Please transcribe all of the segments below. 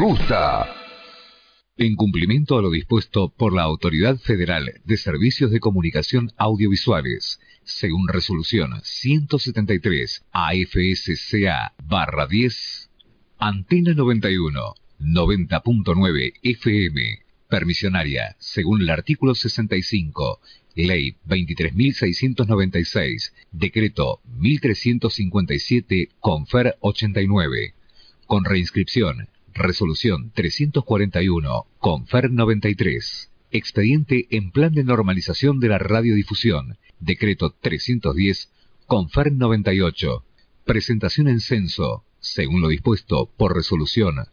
gusta. En cumplimiento a lo dispuesto por la Autoridad Federal de Servicios de Comunicación Audiovisuales, según resolución 173 AFSCA/10, Antena 91, 90.9 FM, permisionaria, según el artículo 65, Ley 23.696, Decreto 1357, Confer 89, con reinscripción, Resolución 341, Confer 93, expediente en plan de normalización de la radiodifusión, Decreto 310, Confer 98, presentación en censo, según lo dispuesto por Resolución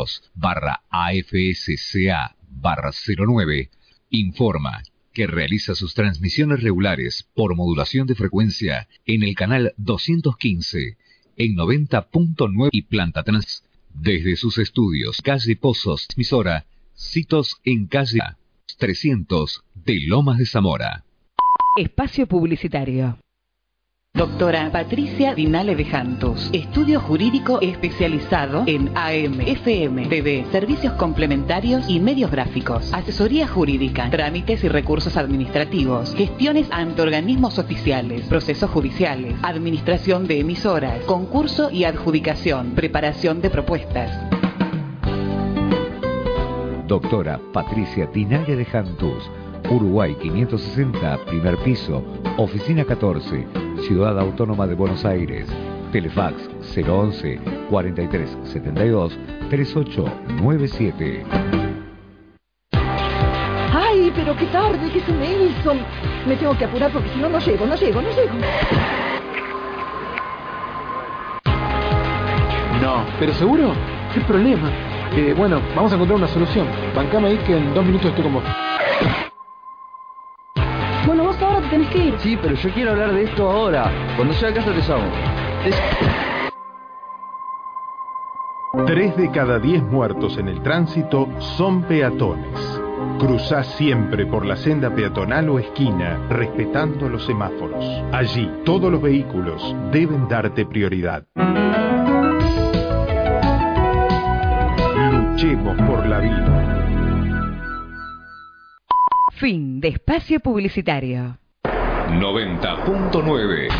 2/AFSCA/09, informa que realiza sus transmisiones regulares por modulación de frecuencia en el canal 215, en 90.9 y planta trans, desde sus estudios, calle Pozos, emisora, citos en calle 300 de Lomas de Zamora. Espacio publicitario. Doctora Patricia Dinale de Jantus, estudio jurídico especializado en AM, FM, BB, servicios complementarios y medios gráficos, asesoría jurídica, trámites y recursos administrativos, gestiones ante organismos oficiales, procesos judiciales, administración de emisoras, concurso y adjudicación, preparación de propuestas. Doctora Patricia Dinale de Jantus, Uruguay 560, primer piso, oficina 14, Ciudad Autónoma de Buenos Aires. Telefax 011 43 72 3897. ¡Ay, pero qué tarde que se me hizo! Me tengo que apurar porque si no, no llego. No, ¿pero seguro? ¿Qué problema? Bueno, vamos a encontrar una solución. Bancame ahí que en 2 minutos estoy con vos. Bueno, vos ahora te tenés que ir. Sí, pero yo quiero hablar de esto ahora. Cuando llegue a casa te llamo. 3 de cada 10 muertos en el tránsito son peatones. Cruzá siempre por la senda peatonal o esquina, respetando los semáforos. Allí, todos los vehículos deben darte prioridad. Luchemos por la vida. Fin de espacio publicitario. 90.9.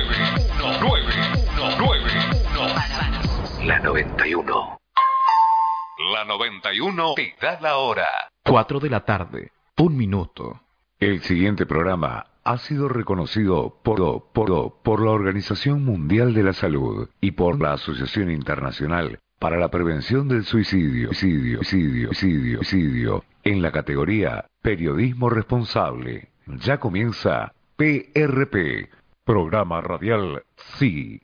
La 91. La 91 te da la hora. 4 de la tarde, 1 minuto. El siguiente programa ha sido reconocido por la Organización Mundial de la Salud y por la Asociación Internacional para la Prevención del Suicidio en la categoría Periodismo Responsable. Ya comienza PRP, Programa Radial Sí.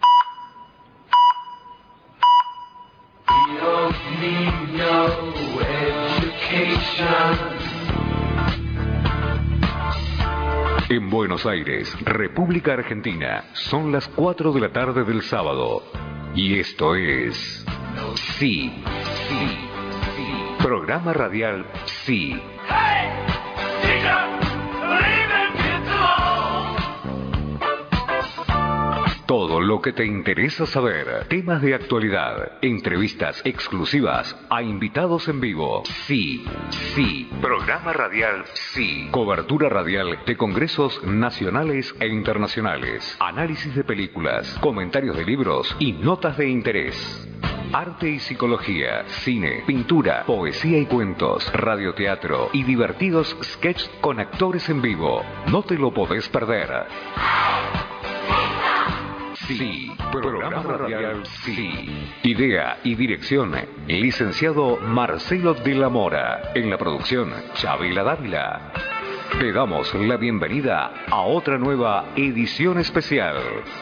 En Buenos Aires, República Argentina, son las 4 de la tarde del sábado. Y esto es... Sí. Programa Radial Sí. Todo lo que te interesa saber, temas de actualidad, entrevistas exclusivas a invitados en vivo. Sí. Programa Radial Sí. Cobertura radial de congresos nacionales e internacionales, análisis de películas, comentarios de libros y notas de interés. Arte y psicología, cine, pintura, poesía y cuentos, radioteatro y divertidos sketches con actores en vivo. No te lo podés perder. Sí, programa radial Sí. Idea y dirección, licenciado Marcelo de la Mora. En la producción, Chabela Dávila. Te damos la bienvenida a otra nueva edición especial.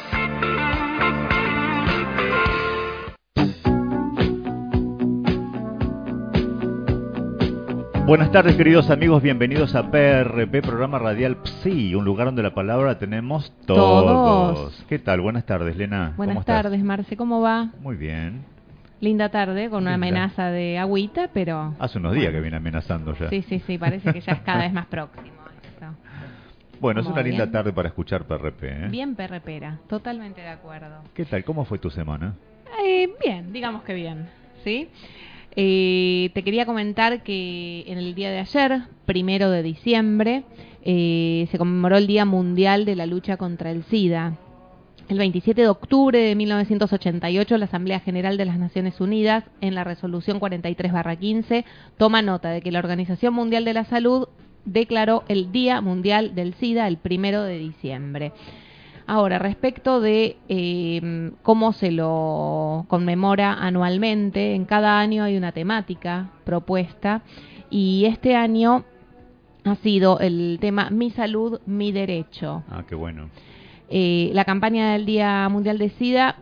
Buenas tardes, queridos amigos, bienvenidos a PRP, Programa Radial Sí, un lugar donde la palabra tenemos todos. ¿Qué tal? Buenas tardes, Lena. Buenas tardes, Marce, ¿cómo va? Muy bien. Linda tarde, con una amenaza de agüita, pero... Hace unos días que viene amenazando ya. Sí, parece que ya es cada vez más próximo esto. Bueno, es una linda tarde para escuchar PRP, ¿eh? Bien PRPera, totalmente de acuerdo. ¿Qué tal? ¿Cómo fue tu semana? Bien, digamos que bien, ¿sí? Te quería comentar que en el día de ayer, 1 de diciembre, se conmemoró el Día Mundial de la Lucha contra el SIDA. El 27 de octubre de 1988, la Asamblea General de las Naciones Unidas, en la resolución 43/15, toma nota de que la Organización Mundial de la Salud declaró el Día Mundial del SIDA el 1 de diciembre. Ahora, respecto de cómo se lo conmemora anualmente, en cada año hay una temática propuesta y este año ha sido el tema Mi Salud, Mi Derecho. Ah, qué bueno. La campaña del Día Mundial de SIDA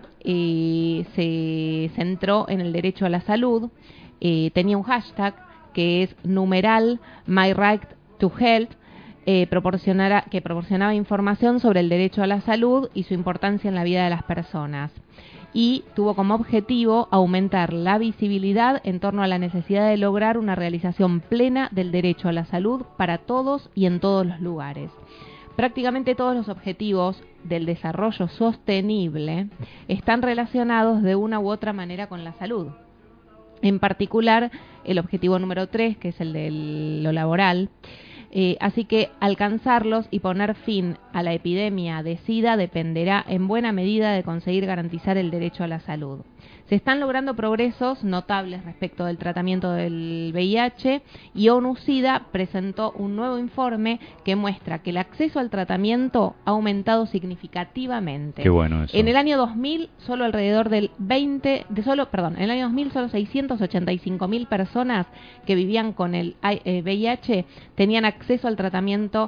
se centró en el derecho a la salud, tenía un hashtag que es numeral My Right to Health, que proporcionaba información sobre el derecho a la salud y su importancia en la vida de las personas. Y tuvo como objetivo aumentar la visibilidad en torno a la necesidad de lograr una realización plena del derecho a la salud para todos y en todos los lugares. Prácticamente todos los objetivos del desarrollo sostenible están relacionados de una u otra manera con la salud. En particular, el objetivo número 3, que es el de lo laboral. Así que alcanzarlos y poner fin a la epidemia de SIDA dependerá en buena medida de conseguir garantizar el derecho a la salud. Se están logrando progresos notables respecto del tratamiento del VIH y ONU-SIDA presentó un nuevo informe que muestra que el acceso al tratamiento ha aumentado significativamente. Qué bueno eso. En el año 2000 solo alrededor del en el año 2000 solo 685.000 personas que vivían con el VIH tenían acceso al tratamiento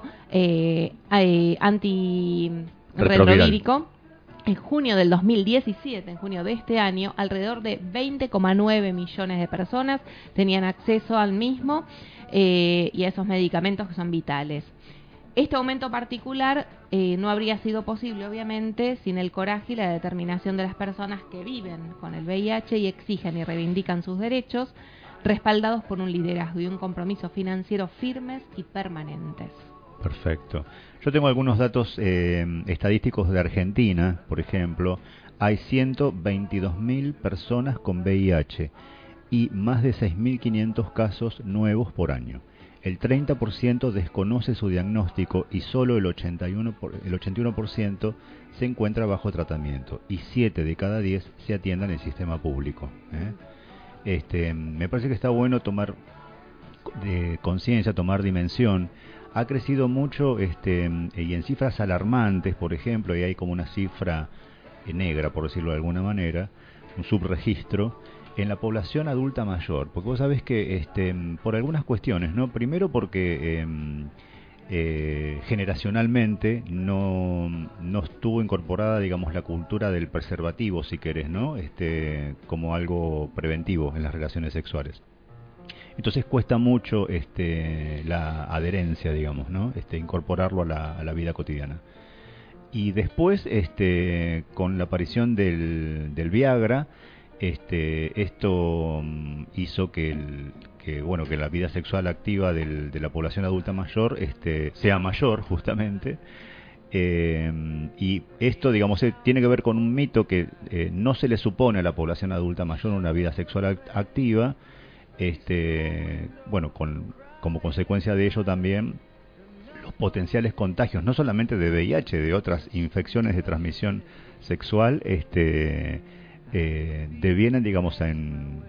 antirretrovírico. En junio del 2017, en junio de este año, alrededor de 20,9 millones de personas tenían acceso al mismo y a esos medicamentos que son vitales. Este aumento particular no habría sido posible, obviamente, sin el coraje y la determinación de las personas que viven con el VIH y exigen y reivindican sus derechos, respaldados por un liderazgo y un compromiso financiero firmes y permanentes. Perfecto. Yo tengo algunos datos estadísticos de Argentina, por ejemplo. Hay 122.000 personas con VIH y más de 6.500 casos nuevos por año. El 30% desconoce su diagnóstico y solo el 81% se encuentra bajo tratamiento y 7 de cada 10 se atienden en el sistema público. Me parece que está bueno tomar conciencia, tomar dimensión. Ha crecido mucho y en cifras alarmantes, por ejemplo, y hay como una cifra negra, por decirlo de alguna manera, un subregistro en la población adulta mayor, porque vos sabés que por algunas cuestiones, ¿no? Primero porque generacionalmente no estuvo incorporada, digamos, la cultura del preservativo, si querés, ¿no? Como algo preventivo en las relaciones sexuales. Entonces cuesta mucho la adherencia, digamos, ¿no? Incorporarlo a la vida cotidiana. Y después, con la aparición del Viagra, esto hizo que la vida sexual activa de la población adulta mayor sea mayor, justamente. Y esto, digamos, tiene que ver con un mito que no se le supone a la población adulta mayor una vida sexual activa. Como consecuencia de ello también los potenciales contagios, no solamente de VIH, de otras infecciones de transmisión sexual, devienen, digamos, en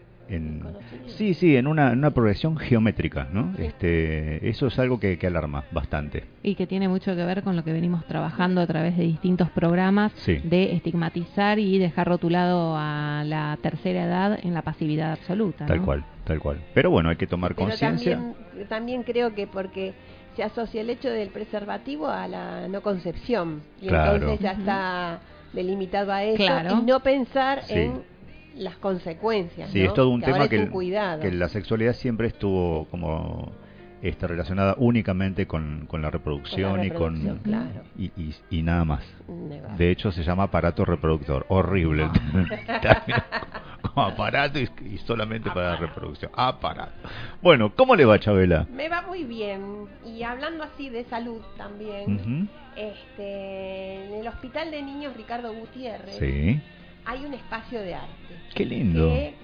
una progresión geométrica, ¿no? Eso es algo que alarma bastante. Y que tiene mucho que ver con lo que venimos trabajando a través de distintos programas, sí, de estigmatizar y dejar rotulado a la tercera edad en la pasividad absoluta, ¿no? Tal cual. Pero bueno, hay que tomar conciencia. También creo que porque se asocia el hecho del preservativo a la no concepción. Y claro, entonces ya está delimitado a eso, claro, y no pensar sí, en las consecuencias. Sí, ¿no? es todo un que tema que la sexualidad siempre estuvo como relacionada únicamente con la reproducción, claro, y nada más. De hecho se llama aparato reproductor. Horrible. Como aparato y solamente para la reproducción. Aparato. Bueno, ¿cómo le va, Chabela? Me va muy bien. Y hablando así de salud también, en el Hospital de Niños Ricardo Gutiérrez, sí, hay un espacio de arte. Qué lindo. Que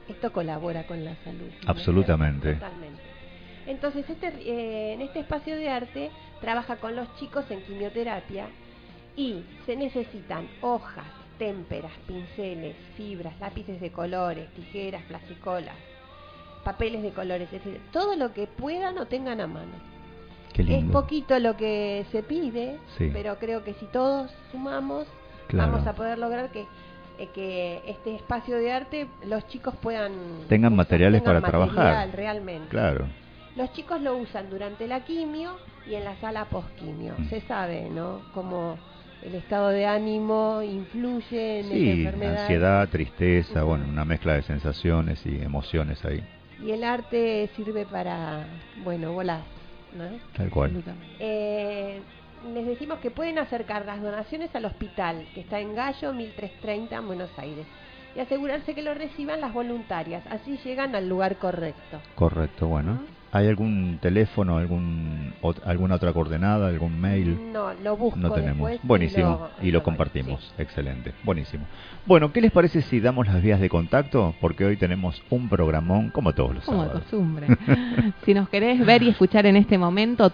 esto colabora con la salud. Absolutamente. Totalmente. Entonces, en este espacio de arte trabaja con los chicos en quimioterapia y se necesitan hojas, témperas, pinceles, fibras, lápices de colores, tijeras, plasticolas, papeles de colores, etc. Todo lo que puedan o tengan a mano. Qué lindo. Es poquito lo que se pide, sí, pero creo que si todos sumamos, claro, vamos a poder lograr que este espacio de arte los chicos tengan materiales para trabajar. Realmente. Claro. Los chicos lo usan durante la quimio y en la sala post-quimio. Se sabe, ¿no? Cómo el estado de ánimo influye en la enfermedad. Ansiedad, tristeza, bueno, una mezcla de sensaciones y emociones ahí. Y el arte sirve para, volar, ¿no? Tal cual. Les decimos que pueden acercar las donaciones al hospital, que está en Gallo 1330 en Buenos Aires, y asegurarse que lo reciban las voluntarias, así llegan al lugar correcto. Correcto, bueno. ¿Hay algún teléfono, alguna otra coordenada, algún mail? No, lo busco. No tenemos. Después Buenísimo, y lo compartimos. Sí. Excelente, buenísimo. Bueno, ¿qué les parece si damos las vías de contacto? Porque hoy tenemos un programón como todos los sábados. Como de costumbre. Si nos querés ver y escuchar en este momento,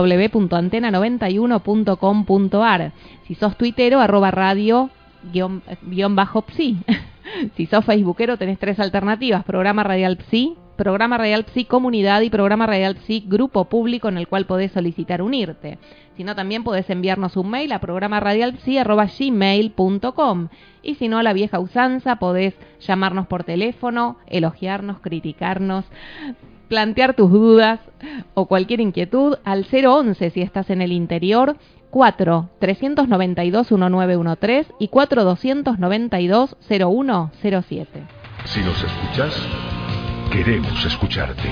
www.antena91.com.ar. Si sos tuitero, @radio_psi. Si sos facebookero, tenés 3 alternativas: Programa Radial Psi, Programa Radial Psi Comunidad y Programa Radial Psi Grupo Público, en el cual podés solicitar unirte. Si no, también podés enviarnos un mail a programaradialpsi@gmail.com. Y si no, a la vieja usanza, podés llamarnos por teléfono, elogiarnos, criticarnos, plantear tus dudas o cualquier inquietud al 011 si estás en el interior, 4-392-1913 y 4-292-0107. Si nos escuchas, queremos escucharte.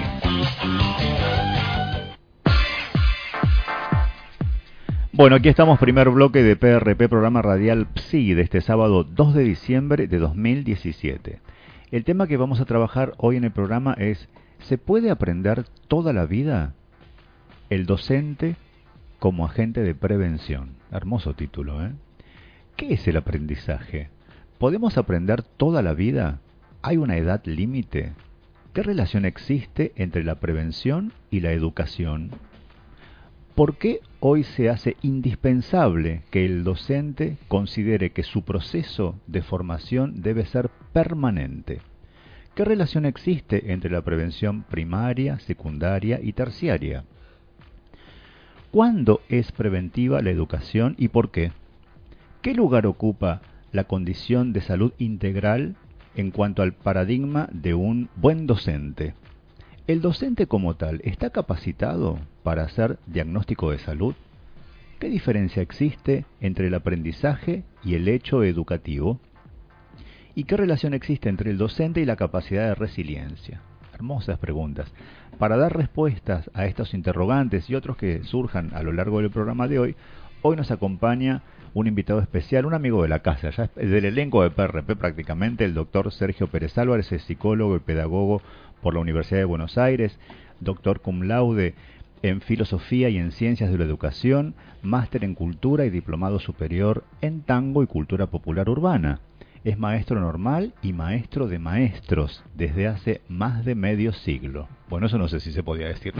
Bueno, aquí estamos, primer bloque de PRP, Programa Radial Psi, de este sábado 2 de diciembre de 2017. El tema que vamos a trabajar hoy en el programa es: ¿se puede aprender toda la vida? El docente como agente de prevención. Hermoso título, ¿eh? ¿Qué es el aprendizaje? ¿Podemos aprender toda la vida? ¿Hay una edad límite? ¿Qué relación existe entre la prevención y la educación? ¿Por qué hoy se hace indispensable que el docente considere que su proceso de formación debe ser permanente? ¿Qué relación existe entre la prevención primaria, secundaria y terciaria? ¿Cuándo es preventiva la educación y por qué? ¿Qué lugar ocupa la condición de salud integral en cuanto al paradigma de un buen docente? ¿El docente como tal está capacitado para hacer diagnóstico de salud? ¿Qué diferencia existe entre el aprendizaje y el hecho educativo? ¿Y qué relación existe entre el docente y la capacidad de resiliencia? Hermosas preguntas. Para dar respuestas a estos interrogantes y otros que surjan a lo largo del programa de hoy, hoy nos acompaña un invitado especial, un amigo de la casa, ya del elenco de PRP prácticamente, el doctor Sergio Pérez Álvarez, es psicólogo y pedagogo por la Universidad de Buenos Aires, doctor cum laude en Filosofía y en Ciencias de la Educación, máster en Cultura y diplomado superior en Tango y Cultura Popular Urbana. Es maestro normal y maestro de maestros desde hace más de medio siglo. Bueno, eso no sé si se podía decir.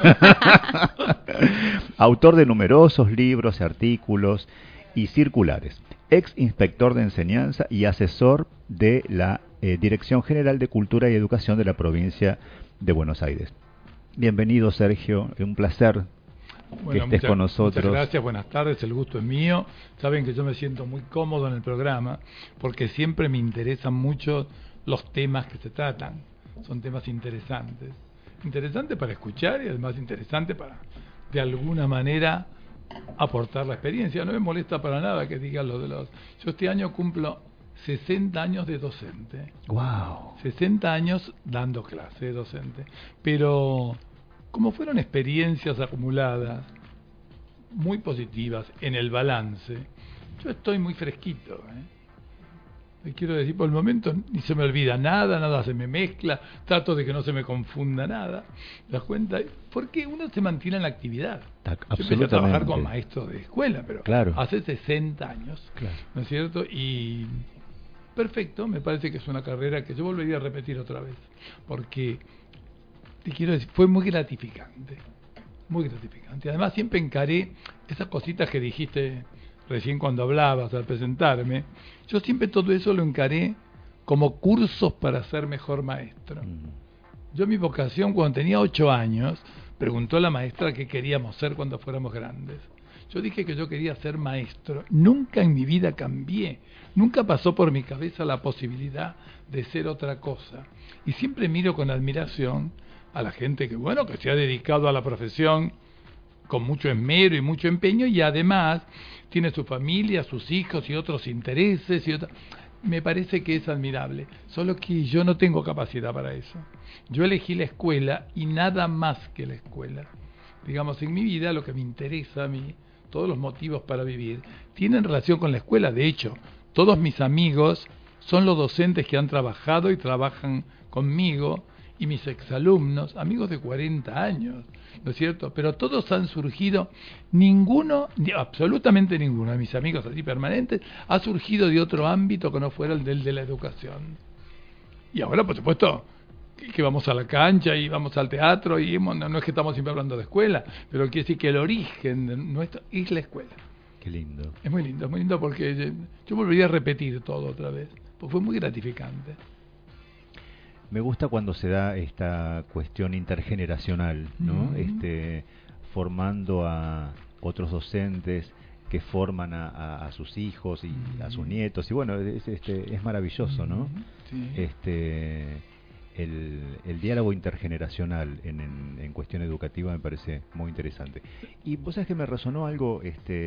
Autor de numerosos libros, artículos y circulares. Ex inspector de enseñanza y asesor de la Dirección General de Cultura y Educación de la provincia de Buenos Aires. Bienvenido, Sergio. Un placer que estés con nosotros. Muchas gracias, buenas tardes, el gusto es mío. Saben que yo me siento muy cómodo en el programa porque siempre me interesan mucho los temas que se tratan. Son temas interesantes. Interesantes para escuchar y además interesantes para, de alguna manera, aportar la experiencia. No me molesta para nada que digan lo de los... Yo este año cumplo 60 años de docente. ¡Wow! 60 años dando clase de docente. Pero como fueron experiencias acumuladas muy positivas en el balance, yo estoy muy fresquito, ¿eh? Quiero decir, por el momento ni se me olvida nada, nada se me mezcla, trato de que no se me confunda nada. ¿Te das cuenta? Porque uno se mantiene en la actividad. Yo empecé a trabajar con maestros de escuela, pero claro, hace 60 años, claro, ¿no es cierto? Y perfecto, me parece que es una carrera que yo volvería a repetir otra vez, porque te quiero decir, fue muy gratificante, muy gratificante. Además siempre encaré esas cositas que dijiste recién cuando hablabas al presentarme, yo siempre todo eso lo encaré como cursos para ser mejor maestro. Yo mi vocación, cuando tenía 8 años, preguntó la maestra qué queríamos ser cuando fuéramos grandes. Yo dije que yo quería ser maestro. Nunca en mi vida cambié. Nunca pasó por mi cabeza la posibilidad de ser otra cosa. Y siempre miro con admiración a la gente que, bueno, que se ha dedicado a la profesión con mucho esmero y mucho empeño, y además tiene su familia, sus hijos y otros intereses. Me parece que es admirable. Solo que yo no tengo capacidad para eso. Yo elegí la escuela y nada más que la escuela. Digamos, en mi vida lo que me interesa a mí, todos los motivos para vivir, tienen relación con la escuela. De hecho, todos mis amigos son los docentes que han trabajado y trabajan conmigo, y mis exalumnos, amigos de 40 años, ¿no es cierto? Pero todos han surgido, absolutamente ninguno de mis amigos así permanentes, ha surgido de otro ámbito que no fuera el del de la educación. Y ahora, por supuesto, que vamos a la cancha y vamos al teatro, y no es que estamos siempre hablando de escuela, pero quiere decir que el origen de nuestro es la escuela. Qué lindo. Es muy lindo porque yo volvería a repetir todo otra vez, porque fue muy gratificante. Me gusta cuando se da esta cuestión intergeneracional, ¿no? Formando a otros docentes que forman a sus hijos y a sus nietos, y bueno, es maravilloso, ¿no? Sí. El diálogo intergeneracional en cuestión educativa me parece muy interesante. Y vos sabés que me resonó algo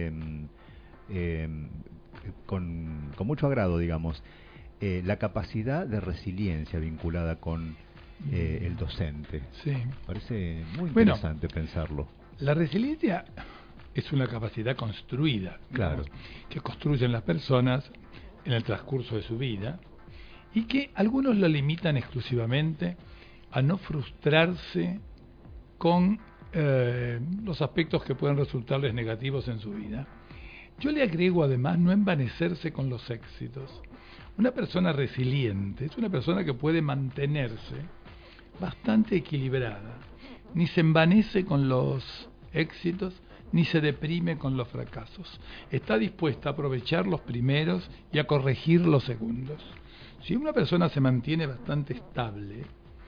con mucho agrado, digamos, la capacidad de resiliencia vinculada con el docente. Sí. Parece muy interesante pensarlo. La resiliencia es una capacidad construida, digamos, claro, que construyen las personas en el transcurso de su vida, y que algunos lo limitan exclusivamente a no frustrarse con los aspectos que pueden resultarles negativos en su vida. Yo le agrego además no envanecerse con los éxitos. Una persona resiliente es una persona que puede mantenerse bastante equilibrada, ni se envanece con los éxitos, ni se deprime con los fracasos. Está dispuesta a aprovechar los primeros y a corregir los segundos. Si una persona se mantiene bastante estable,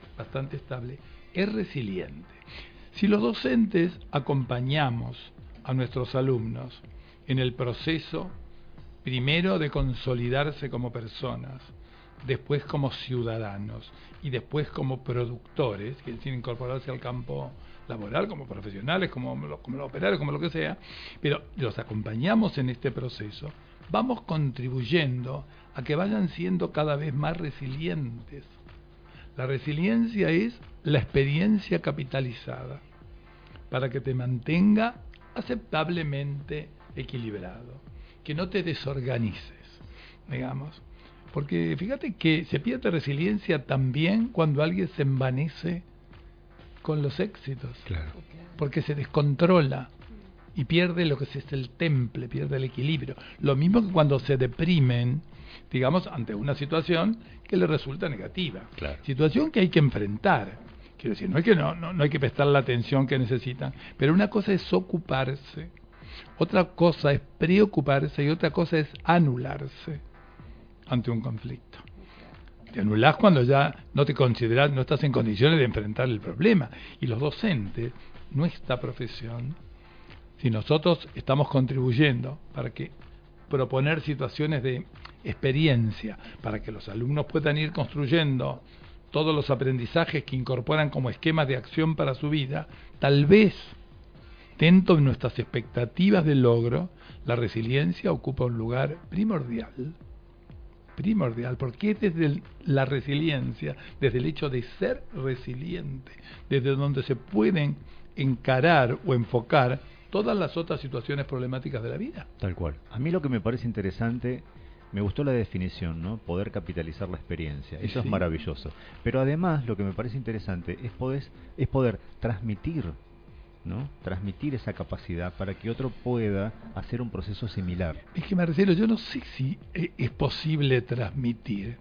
es resiliente. Si los docentes acompañamos a nuestros alumnos en el proceso, primero de consolidarse como personas, después como ciudadanos y después como productores, que deciden incorporarse al campo laboral como profesionales, como los operarios, como lo que sea, pero los acompañamos en este proceso, vamos contribuyendo a que vayan siendo cada vez más resilientes. La resiliencia es la experiencia capitalizada para que te mantenga aceptablemente equilibrado, que no te desorganices, digamos. Porque fíjate que se pierde resiliencia también cuando alguien se envanece con los éxitos. Claro. Porque se descontrola y pierde lo que es el temple, pierde el equilibrio. Lo mismo que cuando se deprimen, digamos, ante una situación que le resulta negativa. Claro. Situación que hay que enfrentar. Quiero decir, no es que no hay que prestar la atención que necesitan, pero una cosa es ocuparse, otra cosa es preocuparse y otra cosa es anularse ante un conflicto. Te anulás cuando ya no te consideras, no estás en condiciones de enfrentar el problema. Y los docentes, nuestra profesión, si nosotros estamos contribuyendo para que proponer situaciones de experiencia, para que los alumnos puedan ir construyendo todos los aprendizajes que incorporan como esquemas de acción para su vida, tal vez dentro de nuestras expectativas de logro, la resiliencia ocupa un lugar primordial, porque desde la resiliencia, desde el hecho de ser resiliente, desde donde se pueden encarar o enfocar todas las otras situaciones problemáticas de la vida. Tal cual. A mí lo que me parece interesante, me gustó la definición, ¿no? Poder capitalizar la experiencia. Eso Sí. es maravilloso. Pero además lo que me parece interesante es poder transmitir ¿no? Transmitir esa capacidad para que otro pueda hacer un proceso similar. Es que, Marcelo, yo no sé si es posible transmitir.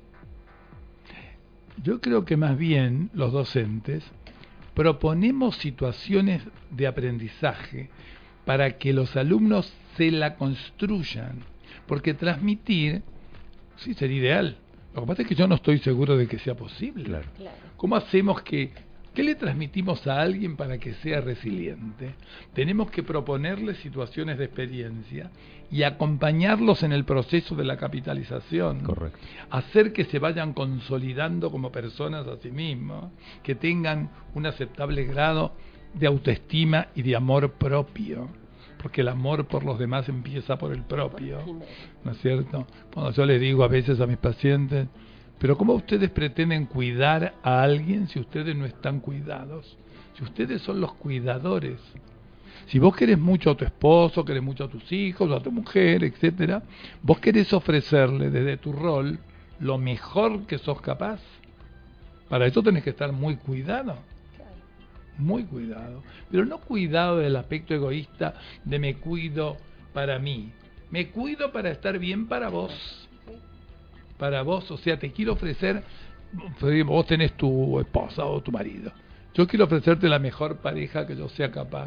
Yo creo que más bien los docentes proponemos situaciones de aprendizaje para que los alumnos se la construyan, porque transmitir sí sería ideal. Lo que pasa es que yo no estoy seguro de que sea posible. Claro. ¿Cómo hacemos qué le transmitimos a alguien para que sea resiliente? Tenemos que proponerle situaciones de experiencia y acompañarlos en el proceso de la capitalización. Correcto. Hacer que se vayan consolidando como personas a sí mismos, que tengan un aceptable grado de autoestima y de amor propio, porque el amor por los demás empieza por el propio, ¿no es cierto? Cuando yo les digo a veces a mis pacientes, pero ¿cómo ustedes pretenden cuidar a alguien si ustedes no están cuidados? Si ustedes son los cuidadores. Si vos querés mucho a tu esposo, querés mucho a tus hijos, a tu mujer, etcétera, vos querés ofrecerle desde tu rol lo mejor que sos capaz. Para eso tenés que estar muy cuidado. Muy cuidado. Pero no cuidado del aspecto egoísta de me cuido para mí. Me cuido para estar bien para vos. Para vos, o sea, te quiero ofrecer, vos tenés tu esposa o tu marido. Yo quiero ofrecerte la mejor pareja que yo sea capaz.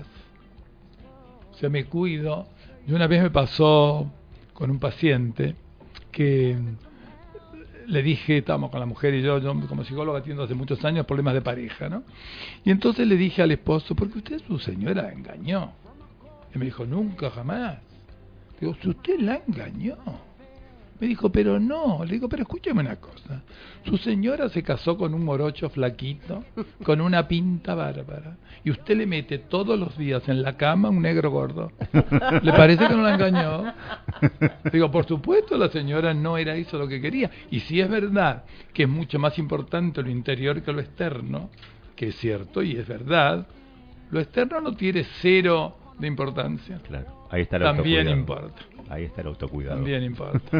O sea, me cuido. Y una vez me pasó con un paciente que le dije, estábamos con la mujer y yo como psicólogo atiendo hace muchos años problemas de pareja, ¿no? Y entonces le dije al esposo, porque usted su señora la engañó. Y me dijo, nunca, jamás. Digo, si usted la engañó. Me dijo, pero no. Le digo, pero escúcheme una cosa. Su señora se casó con un morocho flaquito, con una pinta bárbara, y usted le mete todos los días en la cama un negro gordo. ¿Le parece que no la engañó? Digo, por supuesto la señora no era eso lo que quería. Y si es verdad que es mucho más importante lo interior que lo externo, que es cierto y es verdad, lo externo no tiene cero de importancia. Claro, ahí está el También autocuidado. importa. Ahí está el autocuidado. También importa.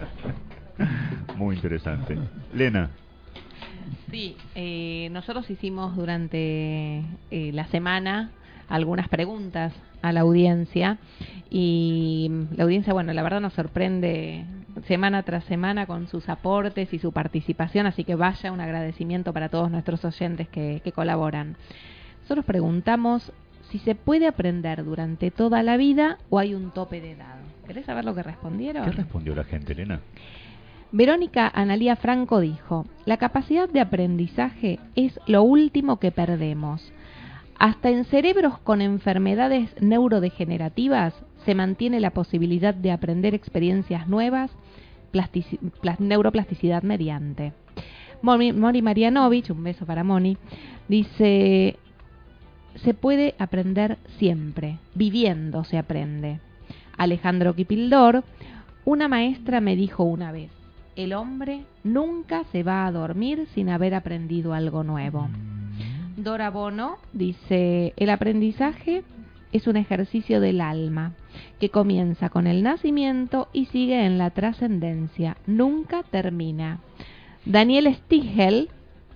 Muy interesante. Lena. Sí, nosotros hicimos durante la semana algunas preguntas a la audiencia y la audiencia, bueno, la verdad nos sorprende semana tras semana con sus aportes y su participación, así que vaya un agradecimiento para todos nuestros oyentes que colaboran. Nosotros preguntamos si se puede aprender durante toda la vida o hay un tope de edad. ¿Querés saber lo que respondieron? ¿Qué respondió la gente, Elena? Verónica Analía Franco dijo, la capacidad de aprendizaje es lo último que perdemos. Hasta en cerebros con enfermedades neurodegenerativas se mantiene la posibilidad de aprender experiencias nuevas, neuroplasticidad mediante. Moni Marianovich, un beso para Moni, dice, se puede aprender siempre, viviendo se aprende. Alejandro Kipildor, una maestra me dijo una vez, el hombre nunca se va a dormir sin haber aprendido algo nuevo. Dora Bono dice, el aprendizaje es un ejercicio del alma que comienza con el nacimiento y sigue en la trascendencia, nunca termina. Daniel Stigel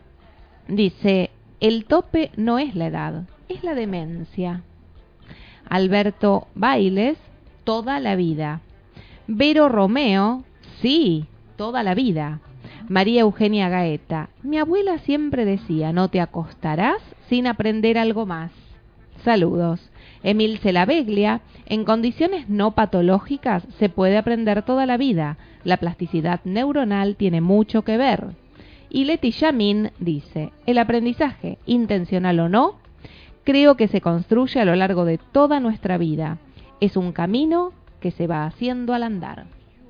dice, el tope no es la edad, es la demencia. Alberto Bailes, toda la vida. Vero Romeo, sí, toda la vida. María Eugenia Gaeta, mi abuela siempre decía, no te acostarás sin aprender algo más. Saludos. Emil Celaveglia, en condiciones no patológicas se puede aprender toda la vida. La plasticidad neuronal tiene mucho que ver. Y Leti Yamin dice, el aprendizaje, intencional o no, creo que se construye a lo largo de toda nuestra vida. Es un camino que se va haciendo al andar.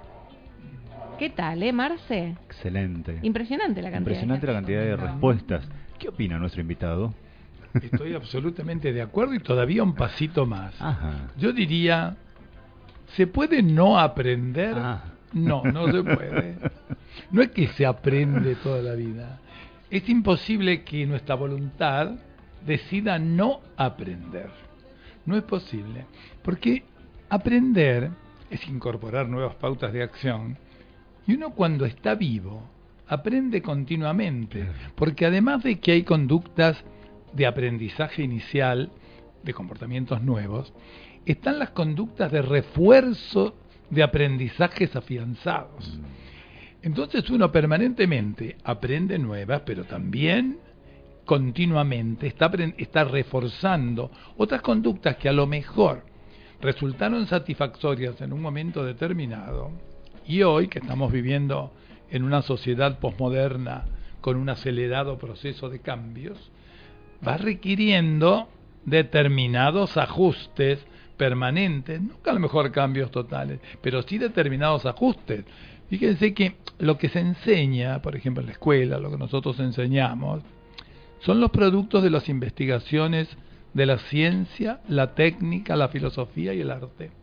¿Qué tal, Marce? Excelente. Impresionante la cantidad. Impresionante la cantidad de respuestas. ¿Qué opina nuestro invitado? Estoy absolutamente de acuerdo y todavía un pasito más. Ajá. Yo diría, ¿se puede no aprender? No, no se puede. No es que se aprende toda la vida. Es imposible que nuestra voluntad decida no aprender. No es posible. Porque aprender es incorporar nuevas pautas de acción. Y uno cuando está vivo aprende continuamente. Porque además de que hay conductas de aprendizaje inicial, de comportamientos nuevos, están las conductas de refuerzo de aprendizajes afianzados. Entonces uno permanentemente aprende nuevas, pero también continuamente está reforzando otras conductas que a lo mejor resultaron satisfactorias en un momento determinado, y hoy que estamos viviendo en una sociedad posmoderna con un acelerado proceso de cambios, va requiriendo determinados ajustes permanentes, nunca a lo mejor cambios totales, pero sí determinados ajustes. Fíjense que lo que se enseña, por ejemplo en la escuela, lo que nosotros enseñamos, son los productos de las investigaciones de la ciencia, la técnica, la filosofía y el arte.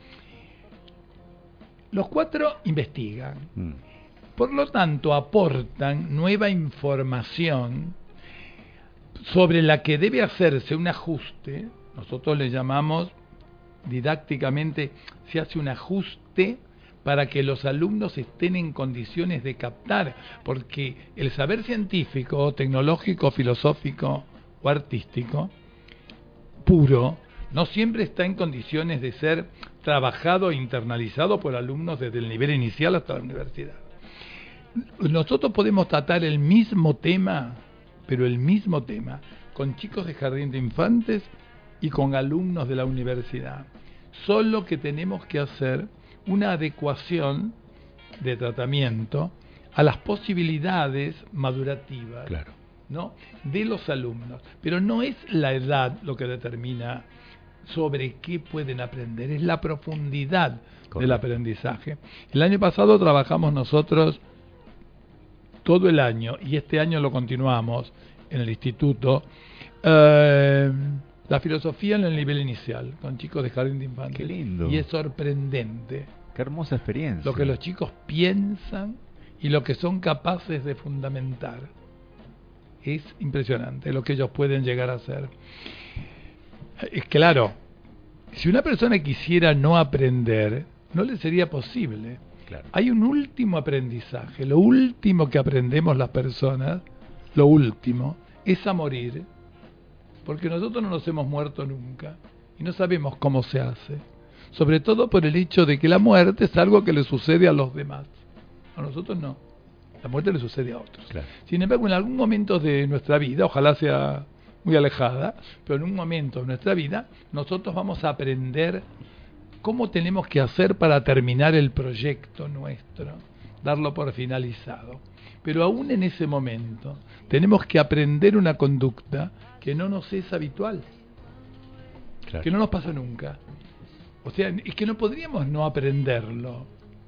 Los 4 investigan, por lo tanto aportan nueva información sobre la que debe hacerse un ajuste. Nosotros le llamamos didácticamente, se hace un ajuste para que los alumnos estén en condiciones de captar, porque el saber científico, tecnológico, filosófico o artístico puro no siempre está en condiciones de ser trabajado e internalizado por alumnos desde el nivel inicial hasta la universidad. Nosotros podemos tratar el mismo tema, pero el mismo tema, con chicos de jardín de infantes y con alumnos de la universidad. Solo que tenemos que hacer una adecuación de tratamiento a las posibilidades madurativas, claro, ¿no?, de los alumnos. Pero no es la edad lo que determina sobre qué pueden aprender, es la profundidad del aprendizaje. El año pasado trabajamos nosotros todo el año, y este año lo continuamos en el instituto, la filosofía en el nivel inicial, con chicos de jardín de infantes. Qué lindo. Y es sorprendente. Qué hermosa experiencia. Lo que los chicos piensan y lo que son capaces de fundamentar. Es impresionante lo que ellos pueden llegar a hacer. Es claro, si una persona quisiera no aprender, no le sería posible. Claro. Hay un último aprendizaje. Lo último que aprendemos las personas, lo último, es a morir. Porque nosotros no nos hemos muerto nunca y no sabemos cómo se hace. Sobre todo por el hecho de que la muerte es algo que le sucede a los demás. A nosotros no. La muerte le sucede a otros. Claro. Sin embargo, en algún momento de nuestra vida, ojalá sea muy alejada, pero en un momento de nuestra vida, nosotros vamos a aprender cómo tenemos que hacer para terminar el proyecto nuestro, darlo por finalizado. Pero aún en ese momento, tenemos que aprender una conducta que no nos es habitual, claro, que no nos pasa nunca. O sea, es que no podríamos no aprenderlo.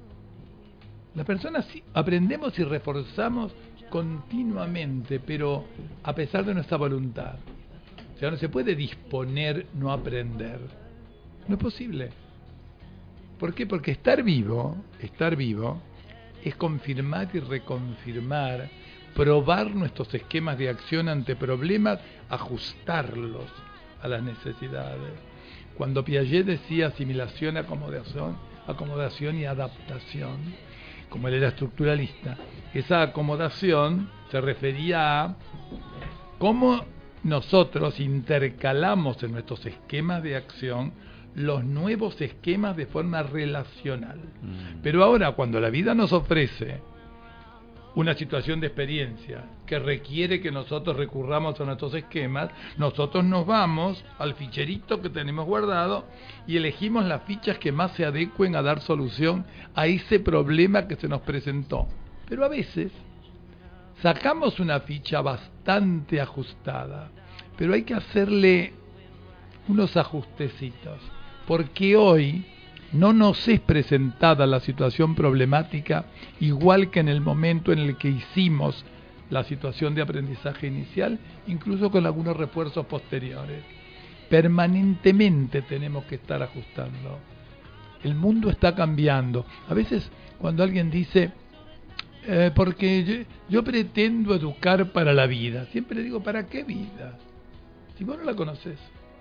Las personas sí aprendemos y reforzamos continuamente, pero a pesar de nuestra voluntad. O sea, no se puede disponer no aprender. No es posible. ¿Por qué? Porque estar vivo es confirmar y reconfirmar, probar nuestros esquemas de acción ante problemas, ajustarlos a las necesidades. Cuando Piaget decía asimilación, acomodación y adaptación, como él era estructuralista, esa acomodación se refería a cómo nosotros intercalamos en nuestros esquemas de acción los nuevos esquemas de forma relacional. Pero ahora, cuando la vida nos ofrece una situación de experiencia que requiere que nosotros recurramos a nuestros esquemas, nosotros nos vamos al ficherito que tenemos guardado y elegimos las fichas que más se adecuen a dar solución a ese problema que se nos presentó. Pero a veces sacamos una ficha bastante ajustada, pero hay que hacerle unos ajustecitos, porque hoy no nos es presentada la situación problemática igual que en el momento en el que hicimos la situación de aprendizaje inicial, incluso con algunos refuerzos posteriores. Permanentemente tenemos que estar ajustando. El mundo está cambiando. A veces cuando alguien dice, porque yo pretendo educar para la vida, siempre digo, ¿para qué vida? Si vos no la conocés.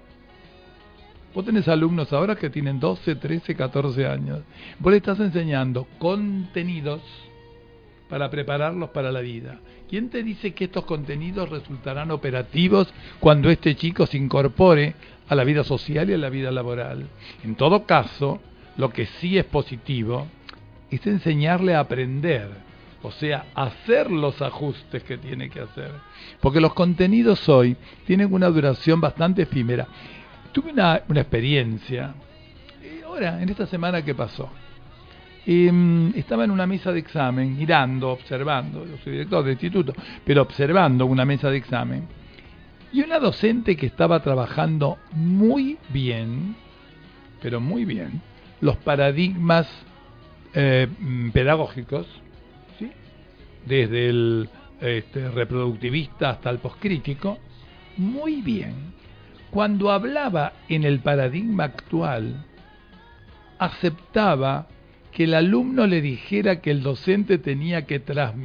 Vos tenés alumnos ahora que tienen 12, 13, 14 años. Vos le estás enseñando contenidos para prepararlos para la vida. ¿Quién te dice que estos contenidos resultarán operativos cuando este chico se incorpore a la vida social y a la vida laboral? En todo caso, lo que sí es positivo es enseñarle a aprender, o sea, hacer los ajustes que tiene que hacer. Porque los contenidos hoy tienen una duración bastante efímera. Tuve una experiencia, ahora, en esta semana que pasó. Estaba en una mesa de examen, mirando, observando, yo soy director del instituto, pero observando una mesa de examen, y una docente que estaba trabajando muy bien, pero muy bien, los paradigmas pedagógicos, ¿sí? Desde el reproductivista hasta el poscrítico, muy bien. Cuando hablaba en el paradigma actual, aceptaba que el alumno le dijera que el docente tenía que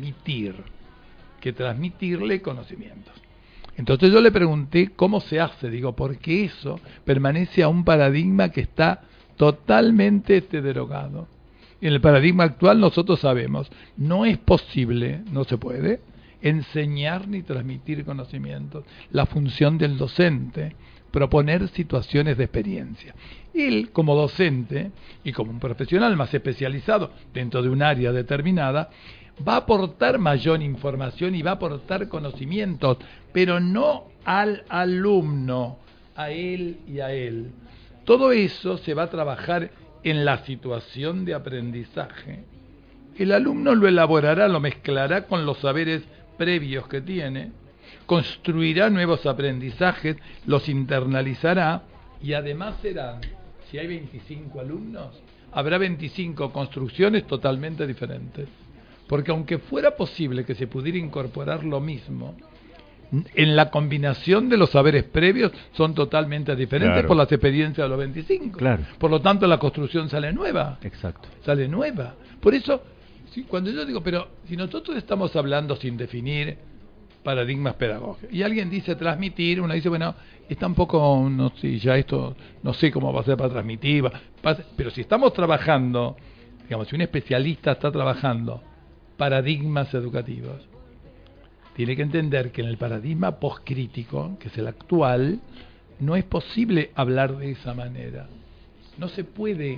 transmitirle conocimientos. Entonces yo le pregunté cómo se hace, digo, porque eso permanece a un paradigma que está totalmente derogado. En el paradigma actual nosotros sabemos, no es posible, no se puede, enseñar ni transmitir conocimientos. La función del docente, proponer situaciones de experiencia. Él, como docente y como un profesional más especializado dentro de un área determinada, va a aportar mayor información y va a aportar conocimientos, pero no al alumno, a él y a él. Todo eso se va a trabajar en la situación de aprendizaje. El alumno lo elaborará, lo mezclará con los saberes previos que tiene, construirá nuevos aprendizajes, los internalizará y además serán, si hay 25 alumnos, habrá 25 construcciones totalmente diferentes. Porque aunque fuera posible que se pudiera incorporar lo mismo, en la combinación de los saberes previos son totalmente diferentes, claro, por las experiencias de los 25. Claro. Por lo tanto, la construcción sale nueva. Exacto. Sale nueva. Por eso, cuando yo digo, pero si nosotros estamos hablando sin definir paradigmas pedagógicos, y alguien dice transmitir, uno dice, bueno, está un poco, no sé, ya esto, no sé cómo va a ser para transmitir, pero si estamos trabajando, digamos, si un especialista está trabajando paradigmas educativos, tiene que entender que en el paradigma postcrítico, que es el actual, no es posible hablar de esa manera. No se puede,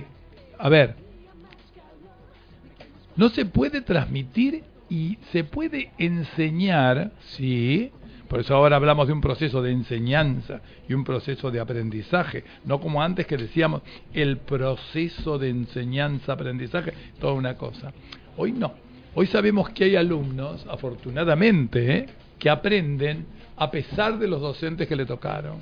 no se puede transmitir y se puede enseñar, sí, por eso ahora hablamos de un proceso de enseñanza y un proceso de aprendizaje, no como antes que decíamos el proceso de enseñanza-aprendizaje, toda una cosa. Hoy no. Hoy sabemos que hay alumnos, afortunadamente, que aprenden a pesar de los docentes que le tocaron.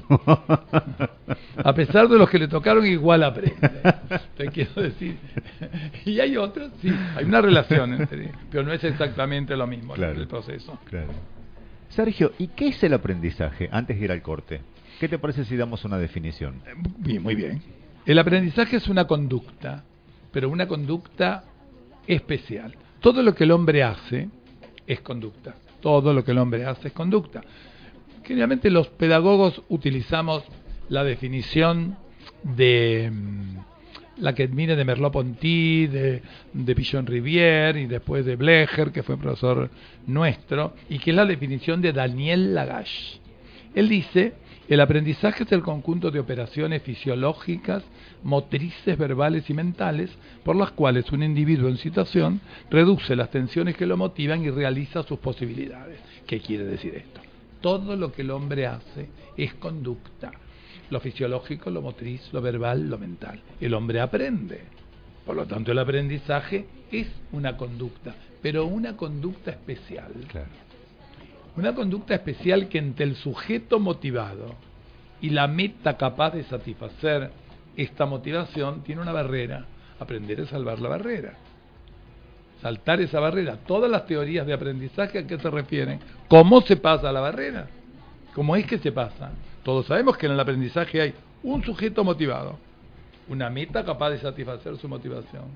A pesar de los que le tocaron, igual aprenden. Te quiero decir. Y hay otros, sí, hay una relación entre, pero no es exactamente lo mismo, claro, el proceso. Claro. Sergio, ¿y qué es el aprendizaje? Antes de ir al corte, ¿qué te parece si damos una definición? Bien, muy bien. El aprendizaje es una conducta, pero una conducta especial. Todo lo que el hombre hace es conducta. Todo lo que el hombre hace es conducta. Generalmente los pedagogos utilizamos la definición de la que viene de Merleau-Ponty, de Pichon-Rivière y después de Blecher, que fue profesor nuestro, y que es la definición de Daniel Lagache. Él dice: el aprendizaje es el conjunto de operaciones fisiológicas, motrices, verbales y mentales, por las cuales un individuo en situación reduce las tensiones que lo motivan y realiza sus posibilidades. ¿Qué quiere decir esto? Todo lo que el hombre hace es conducta. Lo fisiológico, lo motriz, lo verbal, lo mental. El hombre aprende. Por lo tanto, el aprendizaje es una conducta, pero una conducta especial. Claro. Una conducta especial que entre el sujeto motivado y la meta capaz de satisfacer esta motivación tiene una barrera. Aprender a salvar la barrera. Saltar esa barrera. Todas las teorías de aprendizaje, ¿a qué se refieren? ¿Cómo se pasa la barrera? ¿Cómo es que se pasa? Todos sabemos que en el aprendizaje hay un sujeto motivado, una meta capaz de satisfacer su motivación.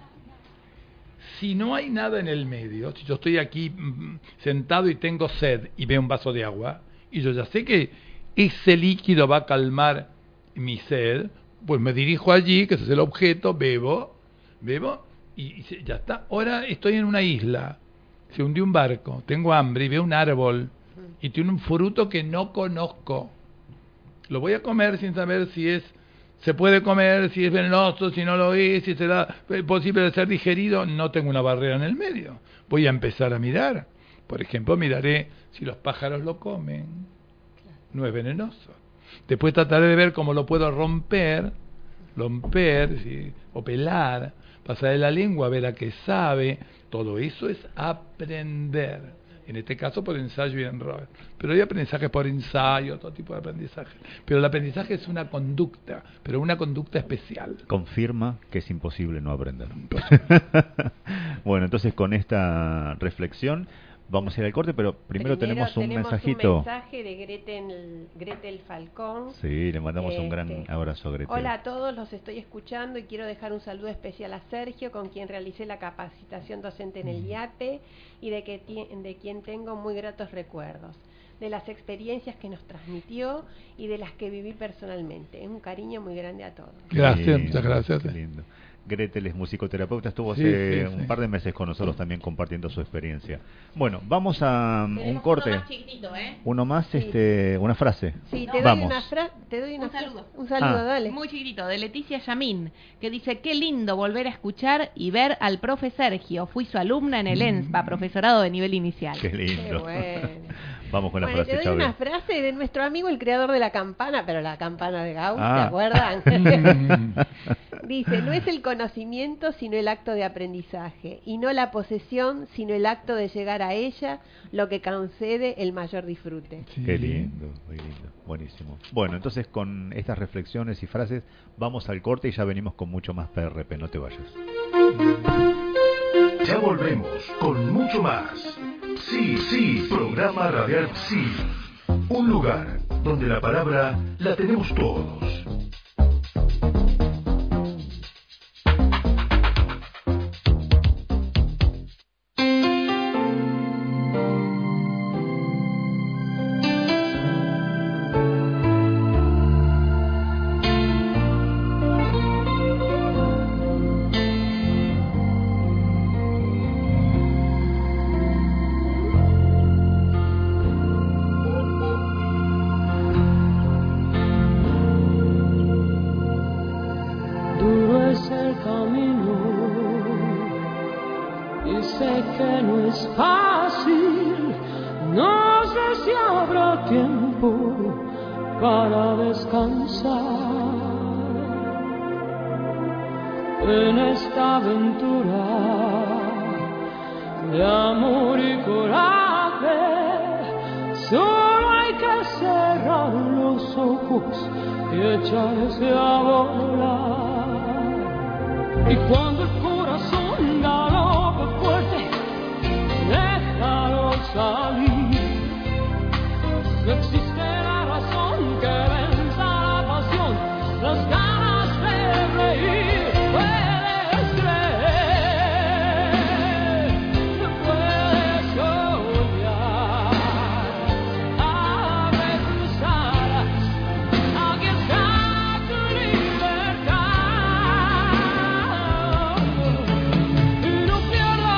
Si no hay nada en el medio, si yo estoy aquí sentado y tengo sed y veo un vaso de agua, y yo ya sé que ese líquido va a calmar mi sed, pues me dirijo allí, que ese es el objeto, bebo, y ya está. Ahora estoy en una isla Se hundió un barco, tengo hambre y veo un árbol y tiene un fruto que no conozco. Lo voy a comer sin saber si se puede comer, si es venenoso, si no lo es, si será posible de ser digerido. No tengo una barrera en el medio. Voy a empezar a mirar. Por ejemplo, miraré si los pájaros lo comen. No es venenoso. Después trataré de ver cómo lo puedo romper, ¿sí? O pelar, pasar de la lengua a ver a qué sabe. Todo eso es aprender. En este caso por ensayo y error. Pero hay aprendizajes por ensayo, otro tipo de aprendizaje. Pero el aprendizaje es una conducta, pero una conducta especial. Confirma que es imposible no aprender. Bueno, entonces con esta reflexión vamos a ir al corte, pero primero tenemos un mensajito. Un mensaje de Gretel Falcón. Sí, le mandamos un gran abrazo a Gretel. Hola a todos, los estoy escuchando y quiero dejar un saludo especial a Sergio, con quien realicé la capacitación docente en el IAPE y de quien tengo muy gratos recuerdos, de las experiencias que nos transmitió y de las que viví personalmente. Un cariño muy grande a todos. Gracias, muchas gracias. Qué lindo. Gretel es musicoterapeuta, estuvo hace un par de meses con nosotros también compartiendo su experiencia. Bueno, vamos a un corte. Uno más chiquitito, Uno más, una frase. Sí, vamos. Te doy un saludo. Un saludo, dale. Muy chiquitito, de Leticia Yamín, que dice: qué lindo volver a escuchar y ver al profe Sergio. Fui su alumna en el ENSPA, profesorado de nivel inicial. Qué lindo. Qué bueno. Vamos con la frase, te doy Chávez. una frase de nuestro amigo el creador de la campana, pero la campana de Gauss, ¿se acuerdan? Dice: no es el conocimiento sino el acto de aprendizaje, y no la posesión sino el acto de llegar a ella, lo que concede el mayor disfrute. Sí. Qué lindo, muy lindo, buenísimo. Bueno, entonces con estas reflexiones y frases vamos al corte y ya venimos con mucho más PRP, no te vayas. Ya volvemos con mucho más. Sí, programa radial Sí. Un lugar donde la palabra la tenemos todos.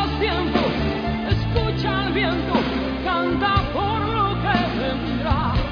Canta por lo que vendrá.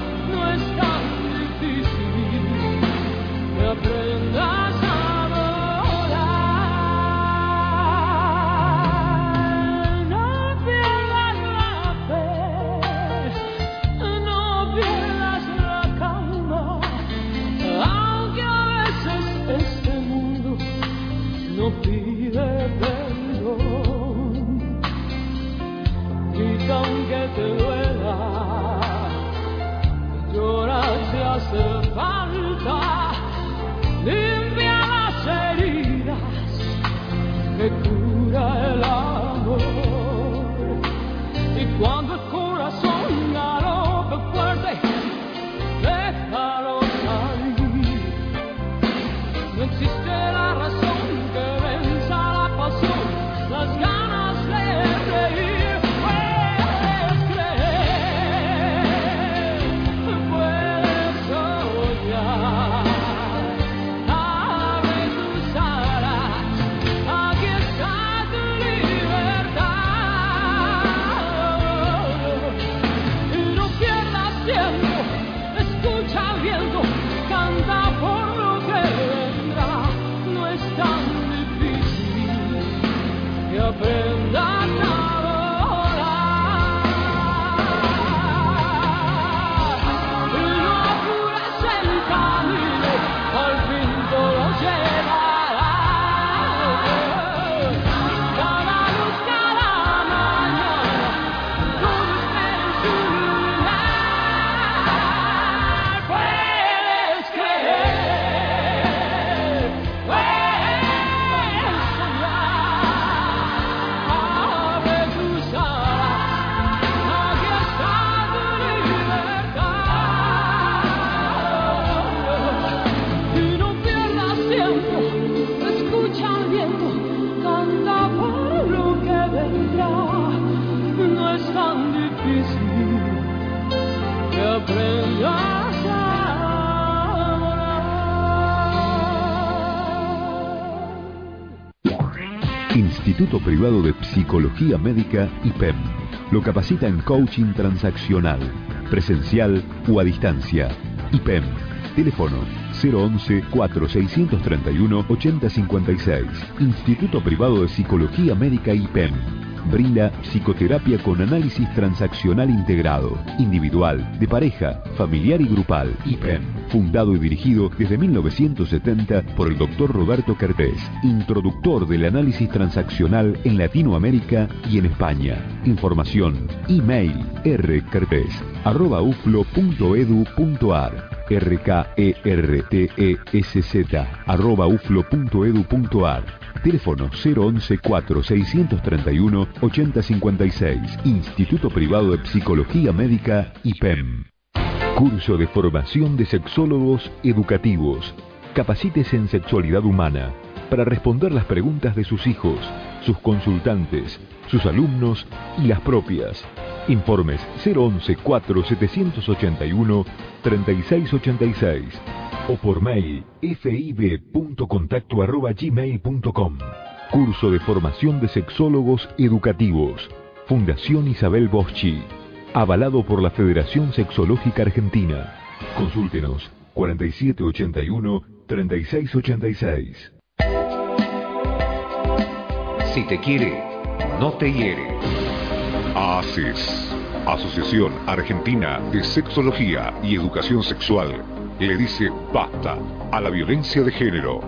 Instituto Privado de Psicología Médica IPEM. Lo capacita en coaching transaccional, presencial o a distancia. IPEM. Teléfono 011-4631-8056. Instituto Privado de Psicología Médica IPEM. Brinda psicoterapia con análisis transaccional integrado, individual, de pareja, familiar y grupal. IPEM. Fundado y dirigido desde 1970 por el Dr. Roberto Kertész, introductor del análisis transaccional en Latinoamérica y en España. Información, email rkertesz@uflo.edu.ar, rkertesz@uflo.edu.ar. Teléfono 011-4631-8056. Instituto Privado de Psicología Médica IPEM. Curso de formación de sexólogos educativos. Capacítese en sexualidad humana para responder las preguntas de sus hijos, sus consultantes, sus alumnos y las propias. Informes 011-4781-3686 o por mail fib.contacto@gmail.com. Curso de formación de sexólogos educativos. Fundación Isabel Boschi. Avalado por la Federación Sexológica Argentina. Consúltenos 4781-3686. Si te quiere, no te hiere. AACES, Asociación Argentina de Sexología y Educación Sexual, le dice basta a la violencia de género.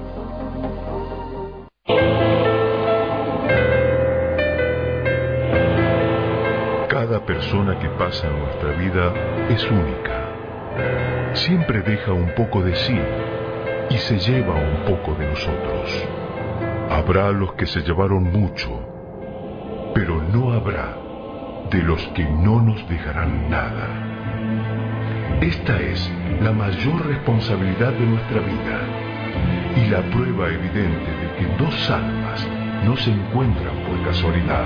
Cada persona que pasa en nuestra vida es única. Siempre deja un poco de sí y se lleva un poco de nosotros. Habrá los que se llevaron mucho, pero no habrá de los que no nos dejarán nada. Esta es la mayor responsabilidad de nuestra vida y la prueba evidente de que dos almas no se encuentran por casualidad.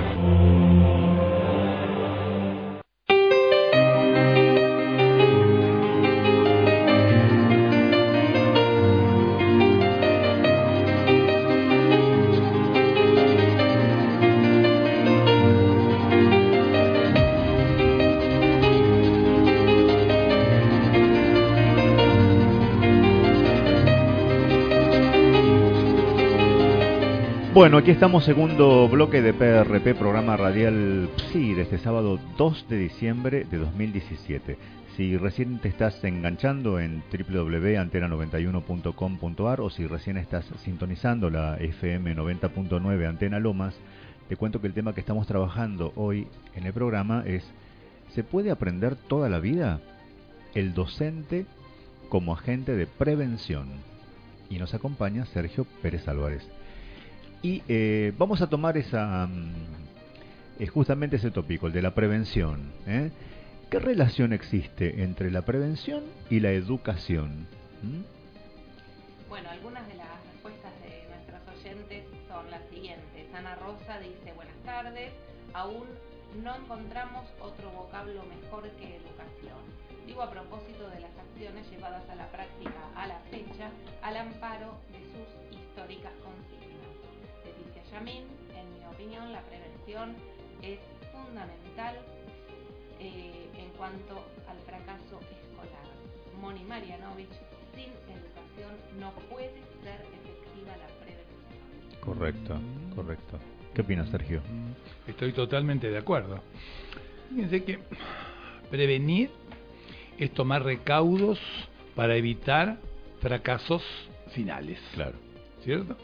Bueno, aquí estamos, segundo bloque de PRP, programa radial PSI, de este sábado 2 de diciembre de 2017. Si recién te estás enganchando en www.antena91.com.ar o si recién estás sintonizando la FM 90.9 Antena Lomas, te cuento que el tema que estamos trabajando hoy en el programa es: ¿se puede aprender toda la vida? El docente como agente de prevención. Y nos acompaña Sergio Pérez Álvarez. Y vamos a tomar justamente ese tópico, el de la prevención. ¿Qué relación existe entre la prevención y la educación? Bueno, algunas de las respuestas de nuestros oyentes son las siguientes. Ana Rosa dice: buenas tardes, aún no encontramos otro vocablo mejor que educación. Digo a propósito de las acciones llevadas a la práctica a la fecha, al amparo de sus históricas consignas. Yamín, en mi opinión, la prevención es fundamental en cuanto al fracaso escolar. Moni Marianovich, sin educación no puede ser efectiva la prevención. Correcto, correcto. ¿Qué opinas, Sergio? Estoy totalmente de acuerdo. Fíjense que prevenir es tomar recaudos para evitar fracasos finales. Claro. ¿Cierto?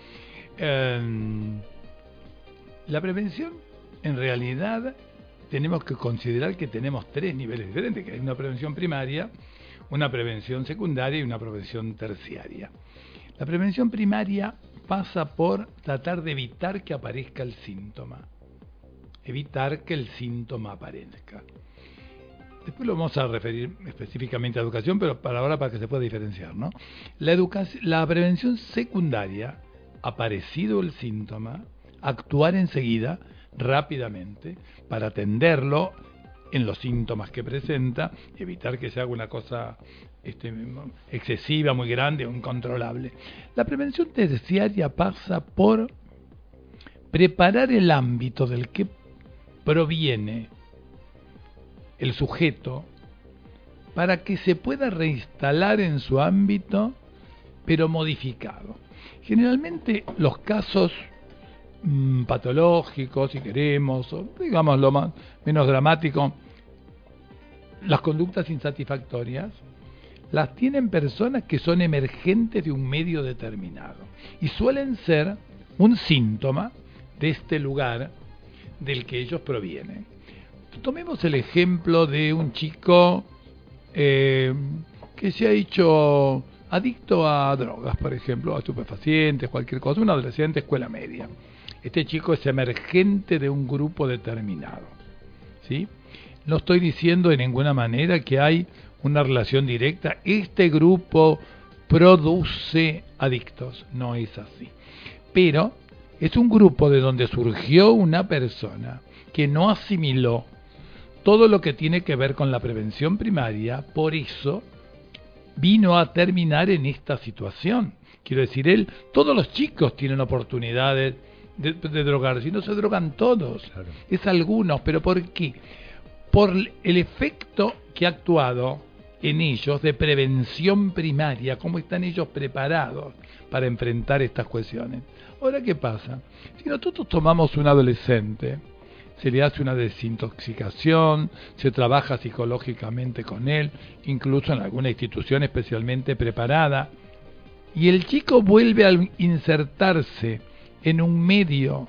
La prevención, en realidad, tenemos que considerar que tenemos tres niveles diferentes, que hay una prevención primaria, una prevención secundaria y una prevención terciaria. La prevención primaria pasa por tratar de evitar que aparezca el síntoma, evitar que el síntoma aparezca. Después lo vamos a referir específicamente a educación, pero para ahora para que se pueda diferenciar, ¿no? La prevención secundaria, aparecido el síntoma, actuar enseguida, rápidamente, para atenderlo en los síntomas que presenta, evitar que se haga una cosa excesiva, muy grande o incontrolable. La prevención terciaria pasa por preparar el ámbito del que proviene el sujeto para que se pueda reinstalar en su ámbito, pero modificado. Generalmente los casos patológicos, si queremos, o digamos lo menos dramático, las conductas insatisfactorias las tienen personas que son emergentes de un medio determinado y suelen ser un síntoma de este lugar del que ellos provienen. Tomemos el ejemplo de un chico que se ha hecho adicto a drogas, por ejemplo, a estupefacientes, cualquier cosa, un adolescente, escuela media. Este chico es emergente de un grupo determinado, ¿sí? No estoy diciendo de ninguna manera que hay una relación directa. Este grupo produce adictos, no es así. Pero es un grupo de donde surgió una persona que no asimiló todo lo que tiene que ver con la prevención primaria, por eso vino a terminar en esta situación. Quiero decir, todos los chicos tienen oportunidades de drogarse, y no se drogan todos, claro. Es algunos, pero ¿por qué? Por el efecto que ha actuado en ellos de prevención primaria, cómo están ellos preparados para enfrentar estas cuestiones. Ahora, ¿qué pasa? Si nosotros tomamos un adolescente, se le hace una desintoxicación, se trabaja psicológicamente con él, incluso en alguna institución especialmente preparada, y el chico vuelve a insertarse en un medio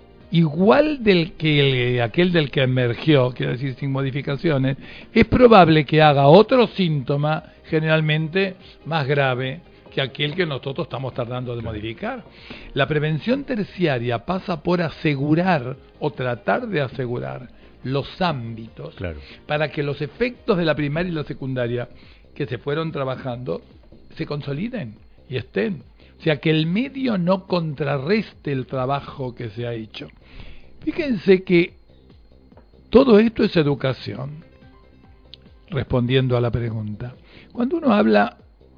igual del que aquel del que emergió, quiero decir sin modificaciones, es probable que haga otro síntoma generalmente más grave que aquel que nosotros estamos tratando de modificar. La prevención terciaria pasa por asegurar o tratar de asegurar los ámbitos, claro, para que los efectos de la primaria y la secundaria que se fueron trabajando se consoliden y estén. O sea, que el medio no contrarreste el trabajo que se ha hecho. Fíjense que todo esto es educación, respondiendo a la pregunta. Cuando uno habla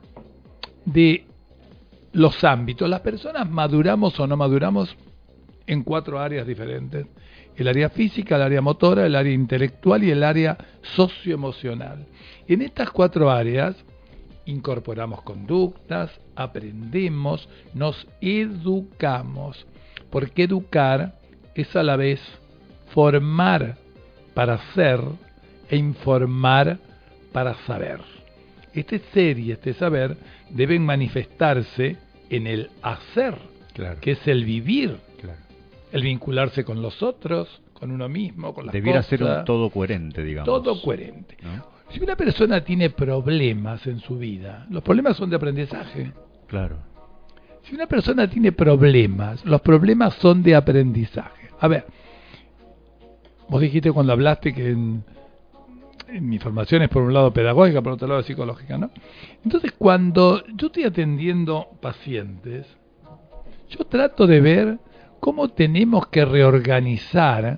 de los ámbitos, las personas maduramos o no maduramos en 4 áreas diferentes: el área física, el área motora, el área intelectual y el área socioemocional. En estas 4 áreas incorporamos conductas, aprendemos, nos educamos, porque educar es a la vez formar para ser e informar para saber. Este ser y este saber deben manifestarse en el hacer, claro, que es el vivir, claro, el vincularse con los otros, con uno mismo, con las Debiera cosas. Debiera ser un todo coherente, digamos. Todo coherente, ¿no? Si una persona tiene problemas en su vida, los problemas son de aprendizaje. Claro. Si una persona tiene problemas, los problemas son de aprendizaje. A ver, vos dijiste cuando hablaste que en mi formación es por un lado pedagógica, por otro lado psicológica, ¿no? Entonces, cuando yo estoy atendiendo pacientes, yo trato de ver cómo tenemos que reorganizar,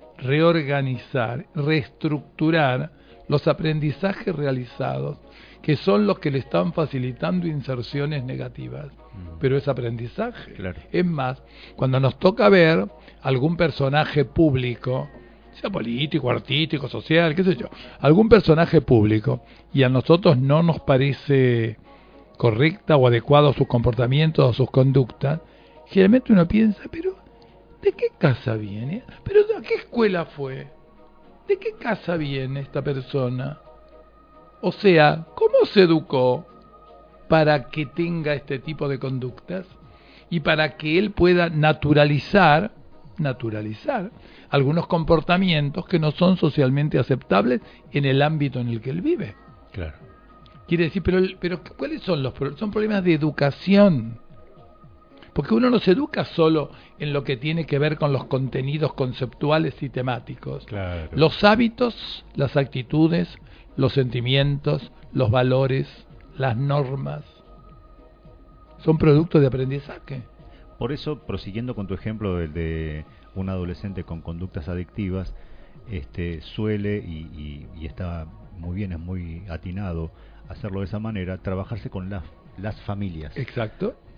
reestructurar los aprendizajes realizados, que son los que le están facilitando inserciones negativas. Pero es aprendizaje. Claro. Es más, cuando nos toca ver algún personaje público, sea político, artístico, social, qué sé yo, algún personaje público, y a nosotros no nos parece correcta o adecuado sus comportamientos o sus conductas, generalmente uno piensa, pero ¿de qué casa viene? ¿Pero a qué escuela fue? ¿De qué casa viene esta persona? O sea, ¿cómo se educó para que tenga este tipo de conductas? Y para que él pueda naturalizar algunos comportamientos que no son socialmente aceptables en el ámbito en el que él vive. Claro. Quiere decir, pero ¿cuáles son los problemas? Son problemas de educación. Porque uno no se educa solo en lo que tiene que ver con los contenidos conceptuales y temáticos. Claro. Los hábitos, las actitudes, los sentimientos, los valores, las normas, son productos de aprendizaje. Por eso, prosiguiendo con tu ejemplo de un adolescente con conductas adictivas, suele, y está muy bien, es muy atinado hacerlo de esa manera, trabajarse con las familias. Exacto.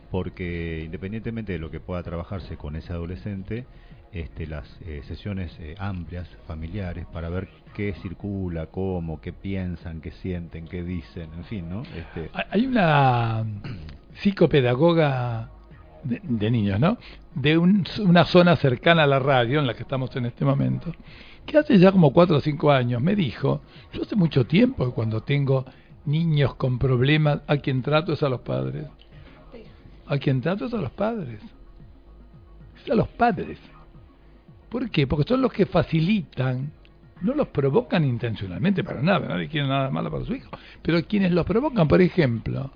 porque independientemente de lo que pueda trabajarse con ese adolescente, las sesiones amplias, familiares, para ver qué circula, cómo, qué piensan, qué sienten, qué dicen, en fin, ¿no? Hay una psicopedagoga de niños, ¿no? De una zona cercana a la radio en la que estamos en este momento, que hace ya como 4 o 5 años me dijo, yo hace mucho tiempo que cuando tengo niños con problemas, a quien trato es a los padres. A quien trato es a los padres. Es a los padres. ¿Por qué? Porque son los que facilitan, no los provocan intencionalmente para nada, nadie quiere nada malo para su hijo, pero quienes los provocan, por ejemplo,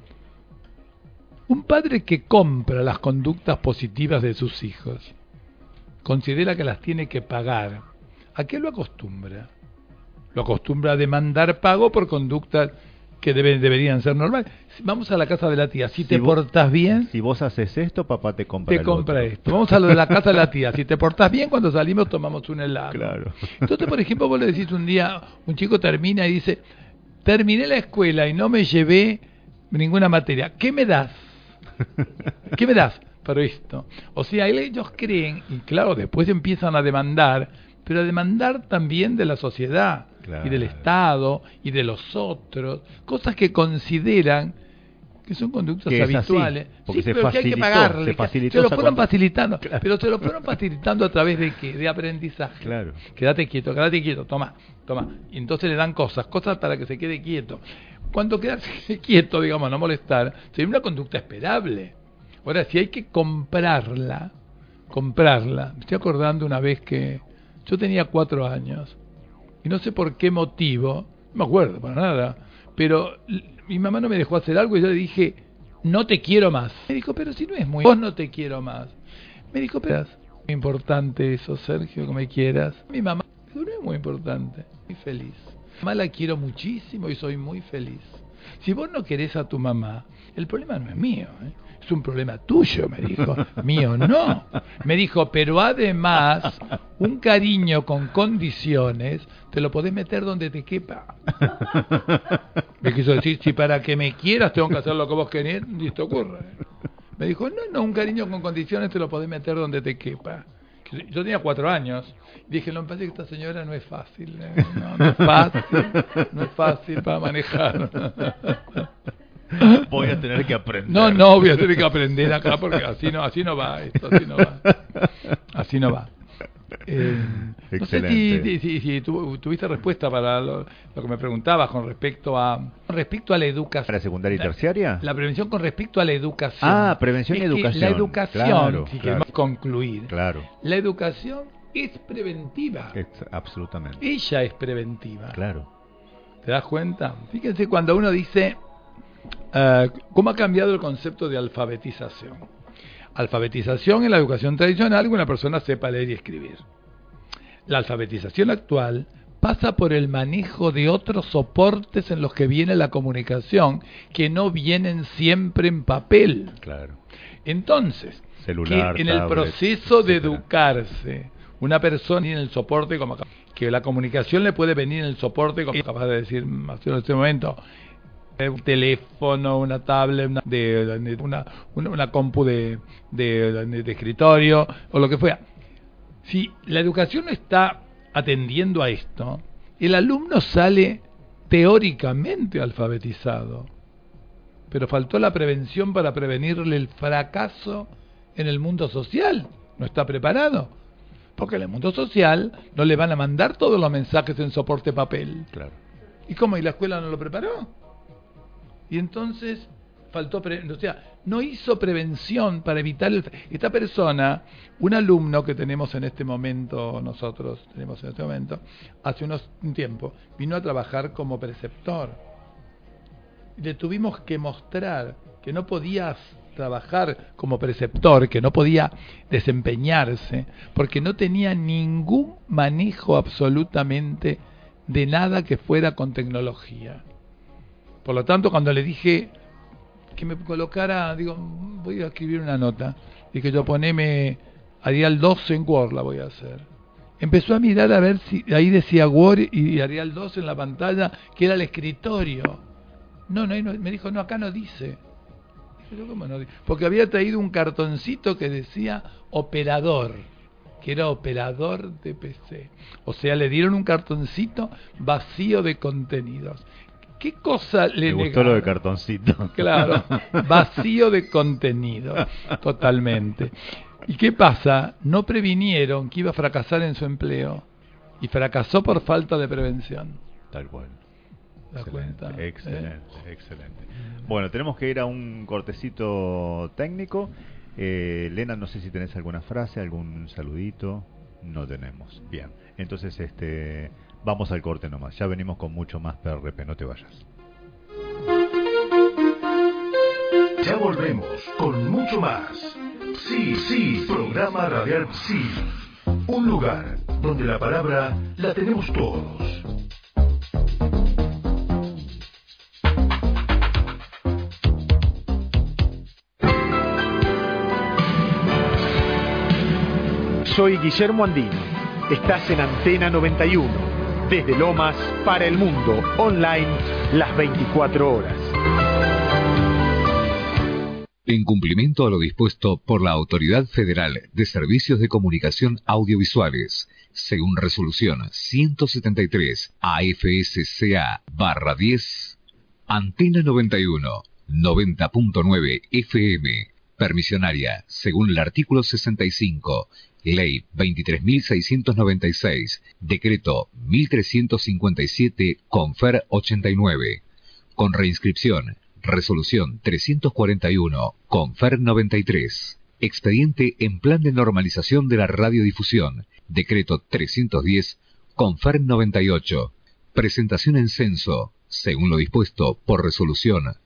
un padre que compra las conductas positivas de sus hijos, considera que las tiene que pagar, ¿a qué lo acostumbra? Lo acostumbra a demandar pago por conductas que deberían ser normales. Vamos a la casa de la tía, si te portas bien... Si vos haces esto, papá te compra esto. Vamos a lo de la casa de la tía, si te portas bien, cuando salimos tomamos un helado. Claro. Entonces, por ejemplo, vos le decís un día, un chico termina y dice, terminé la escuela y no me llevé ninguna materia, ¿qué me das? ¿Qué me das? Pero esto. O sea, ellos creen, y claro, después empiezan a demandar, pero a demandar también de la sociedad, claro, y del Estado, y de los otros, cosas que consideran que son conductas que habituales. Porque sí, pero que hay que pagarle. Se lo fueron facilitando, claro, pero se lo fueron facilitando a través de ¿qué? De aprendizaje. Claro. Quédate quieto, toma. Y entonces le dan cosas para que se quede quieto. Cuando quedarse quieto, digamos, no molestar, sería una conducta esperable. Ahora, si hay que comprarla, me estoy acordando una vez que yo tenía 4 años y no sé por qué motivo, no me acuerdo para nada, pero mi mamá no me dejó hacer algo y yo le dije, no te quiero más. Me dijo, pero si no es muy... Vos no te quiero más. Me dijo, pero es muy importante eso, Sergio, que me quieras. Mi mamá, no es muy importante, muy feliz. Mi mamá la quiero muchísimo y soy muy feliz. Si vos no querés a tu mamá, el problema no es mío, es un problema tuyo, me dijo. Mío no. Me dijo, pero además, un cariño con condiciones, te lo podés meter donde te quepa. Me quiso decir, si para que me quieras tengo que hacer lo que vos querés, ni te ocurre. Me dijo, no, un cariño con condiciones te lo podés meter donde te quepa. Yo tenía 4 años. Dije, lo que pasa es que esta señora no es fácil. No es fácil para manejar. Voy a tener que aprender. No, voy a tener que aprender acá porque así no va esto, así no va. No sé si tuviste respuesta para lo que me preguntabas con respecto a la educación. ¿Para secundaria y terciaria? La prevención con respecto a la educación. Ah, prevención y educación. La educación, claro, si queremos concluir. Claro. La educación es preventiva. Absolutamente. Ella es preventiva. Claro. ¿Te das cuenta? Fíjense cuando uno dice cómo ha cambiado el concepto de alfabetización. Alfabetización en la educación tradicional, que una persona sepa leer y escribir. La alfabetización actual pasa por el manejo de otros soportes en los que viene la comunicación, que no vienen siempre en papel. Claro. Entonces, celular, que en el proceso de educarse, una persona en el soporte, como que la comunicación le puede venir en el soporte, como capaz de decir en este momento, un teléfono, una tablet, una compu de escritorio o lo que fuera. Si la educación no está atendiendo a esto, el alumno sale teóricamente alfabetizado, pero faltó la prevención para prevenirle el fracaso en el mundo social. No está preparado, porque en el mundo social no le van a mandar todos los mensajes en soporte papel. Claro. ¿Y cómo? ¿Y la escuela no lo preparó? Y entonces faltó, no hizo prevención para evitar esta persona, un alumno que tenemos en este momento, hace un tiempo, vino a trabajar como preceptor. Le tuvimos que mostrar que no podía trabajar como preceptor, que no podía desempeñarse, porque no tenía ningún manejo absolutamente de nada que fuera con tecnología. Por lo tanto, cuando le dije que me colocara, voy a escribir una nota, dije yo poneme Arial 2 en Word, la voy a hacer. Empezó a mirar a ver si ahí decía Word y Arial 2 en la pantalla, que era el escritorio. No, me dijo, no, acá no dice. Pero ¿cómo no? Porque había traído un cartoncito que decía operador, que era operador de PC. O sea, le dieron un cartoncito vacío de contenidos. ¿Qué cosa le negaron? Me gustó lo de cartoncito. Claro, vacío de contenido, totalmente. ¿Y qué pasa? No previnieron que iba a fracasar en su empleo y fracasó por falta de prevención. Tal cual. ¿Da cuenta? Excelente, excelente. Bueno, tenemos que ir a un cortecito técnico. Lena, no sé si tenés alguna frase, algún saludito. No tenemos. Bien, entonces vamos al corte nomás. Ya venimos con mucho más PRP, no te vayas. Ya volvemos con mucho más. Sí, programa radial Sí. Un lugar donde la palabra la tenemos todos. Soy Guillermo Andino. Estás en Antena 91. Desde Lomas para el mundo. Online las 24 horas. En cumplimiento a lo dispuesto por la Autoridad Federal de Servicios de Comunicación Audiovisuales, según resolución 173 AFSCA/10, Antena 91, 90.9 FM, permisionaria, según el artículo 65, Ley 23.696, Decreto 1357, Confer 89, con reinscripción, Resolución 341, Confer 93, expediente en plan de normalización de la radiodifusión, Decreto 310, Confer 98, presentación en censo, según lo dispuesto por Resolución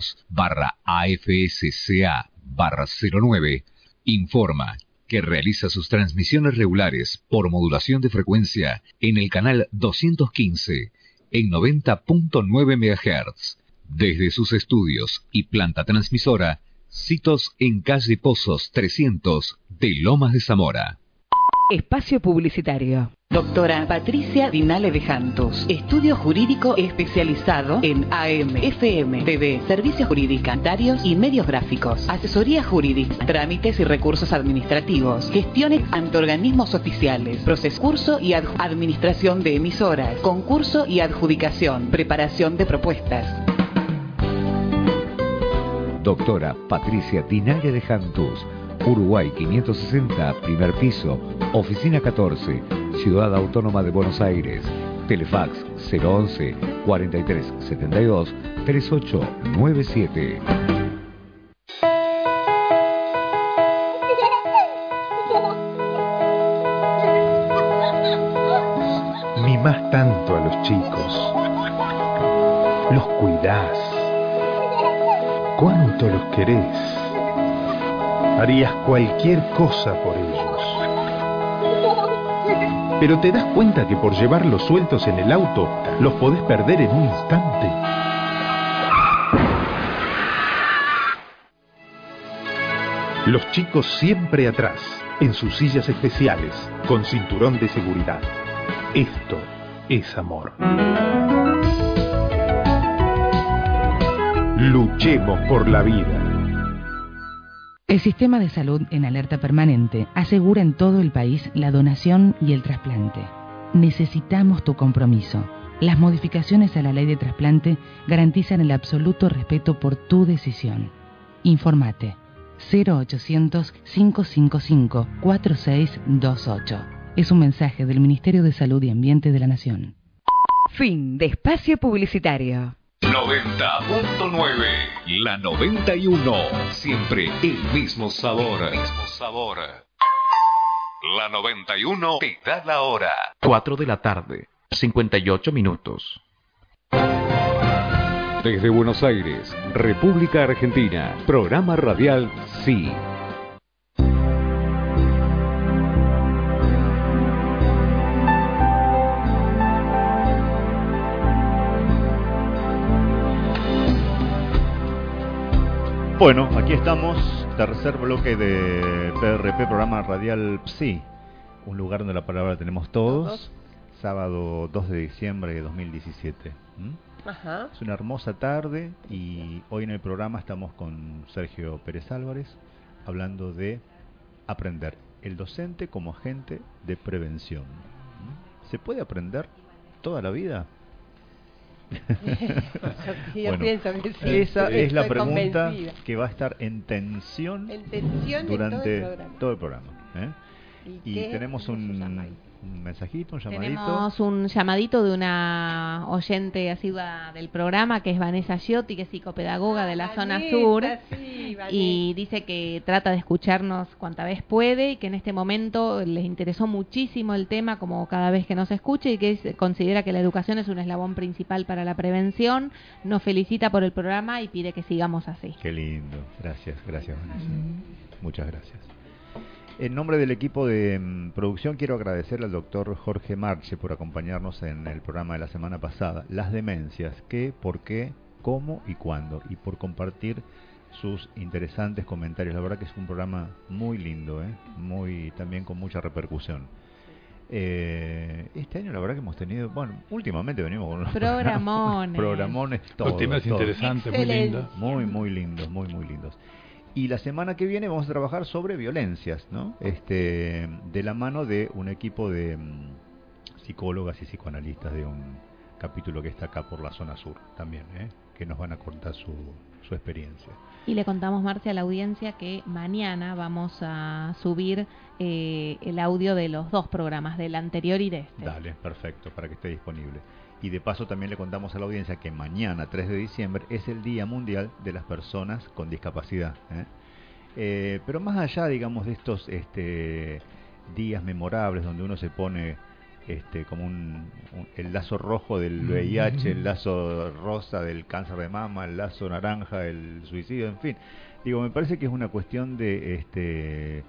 2/AFSCA/09, informa que realiza sus transmisiones regulares por modulación de frecuencia en el canal 215 en 90.9 MHz. Desde sus estudios y planta transmisora, citos en calle Pozos 300 de Lomas de Zamora. Espacio publicitario. Doctora Patricia Dinale de Jantos. Estudio jurídico especializado en AM, FM, TV, servicios jurídicos y medios gráficos. Asesoría jurídica, trámites y recursos administrativos. Gestiones ante organismos oficiales. Proceso, curso y administración de emisoras. Concurso y adjudicación. Preparación de propuestas. Doctora Patricia Dinale de Jantos. Uruguay 560, primer piso, oficina 14, Ciudad Autónoma de Buenos Aires. Telefax 011 43 72 3897. Mimás tanto a los chicos. Los cuidás. ¿Cuánto los querés? Harías cualquier cosa por ellos. Pero te das cuenta que por llevarlos sueltos en el auto, los podés perder en un instante. Los chicos siempre atrás, en sus sillas especiales, con cinturón de seguridad. Esto es amor. Luchemos por la vida. El Sistema de Salud en Alerta Permanente asegura en todo el país la donación y el trasplante. Necesitamos tu compromiso. Las modificaciones a la ley de trasplante garantizan el absoluto respeto por tu decisión. Informate 0800-555-4628. Es un mensaje del Ministerio de Salud y Ambiente de la Nación. Fin de espacio publicitario. 90.9, la 91, siempre el mismo sabor. La 91 te da la hora. 4 de la tarde, 58 minutos. Desde Buenos Aires, República Argentina, programa radial Sí. Bueno, aquí estamos, tercer bloque de PRP, programa radial PSI, un lugar donde la palabra la tenemos todos. sábado 2 de diciembre de 2017. Ajá. Es una hermosa tarde y hoy en el programa estamos con Sergio Pérez Álvarez hablando de aprender, el docente como agente de prevención. ¿Se puede aprender toda la vida? yo bueno, pienso que sí. Esa es la pregunta convencida. que va a estar en tensión, durante todo el programa. Y ¿qué? tenemos un mensajito, un llamadito. Tenemos un llamadito de una oyente asidua del programa, que es Vanessa Giotti, que es psicopedagoga de la zona sur, y dice que trata de escucharnos cuanta vez puede, y que en este momento les interesó muchísimo el tema, como cada vez que nos escuche, y que considera que la educación es un eslabón principal para la prevención. Nos felicita por el programa y pide que sigamos así. Qué lindo, gracias Vanessa. Muchas gracias. En nombre del equipo de producción quiero agradecerle al doctor Jorge Marche por acompañarnos en el programa de la semana pasada, Las demencias, qué, por qué, cómo y cuándo, y por compartir sus interesantes comentarios. La verdad que es un programa muy lindo, muy también con mucha repercusión. Este año la verdad que hemos tenido, bueno, últimamente venimos con unos programones todos, los temas interesantes, muy lindos. Muy lindos, muy lindos. Y la semana que viene vamos a trabajar sobre violencias, ¿no? De la mano de un equipo de psicólogas y psicoanalistas de un capítulo que está acá por la zona sur también, que nos van a contar su experiencia. Y le contamos, Marcia, a la audiencia que mañana vamos a subir el audio de los dos programas, del anterior y de este. Dale, perfecto, para que esté disponible. Y de paso también le contamos a la audiencia que mañana, 3 de diciembre, es el Día Mundial de las Personas con Discapacidad. Pero más allá, digamos, de estos días memorables donde uno se pone como el lazo rojo del VIH, el lazo rosa del cáncer de mama, el lazo naranja del suicidio, en fin. Digo, me parece que es una cuestión de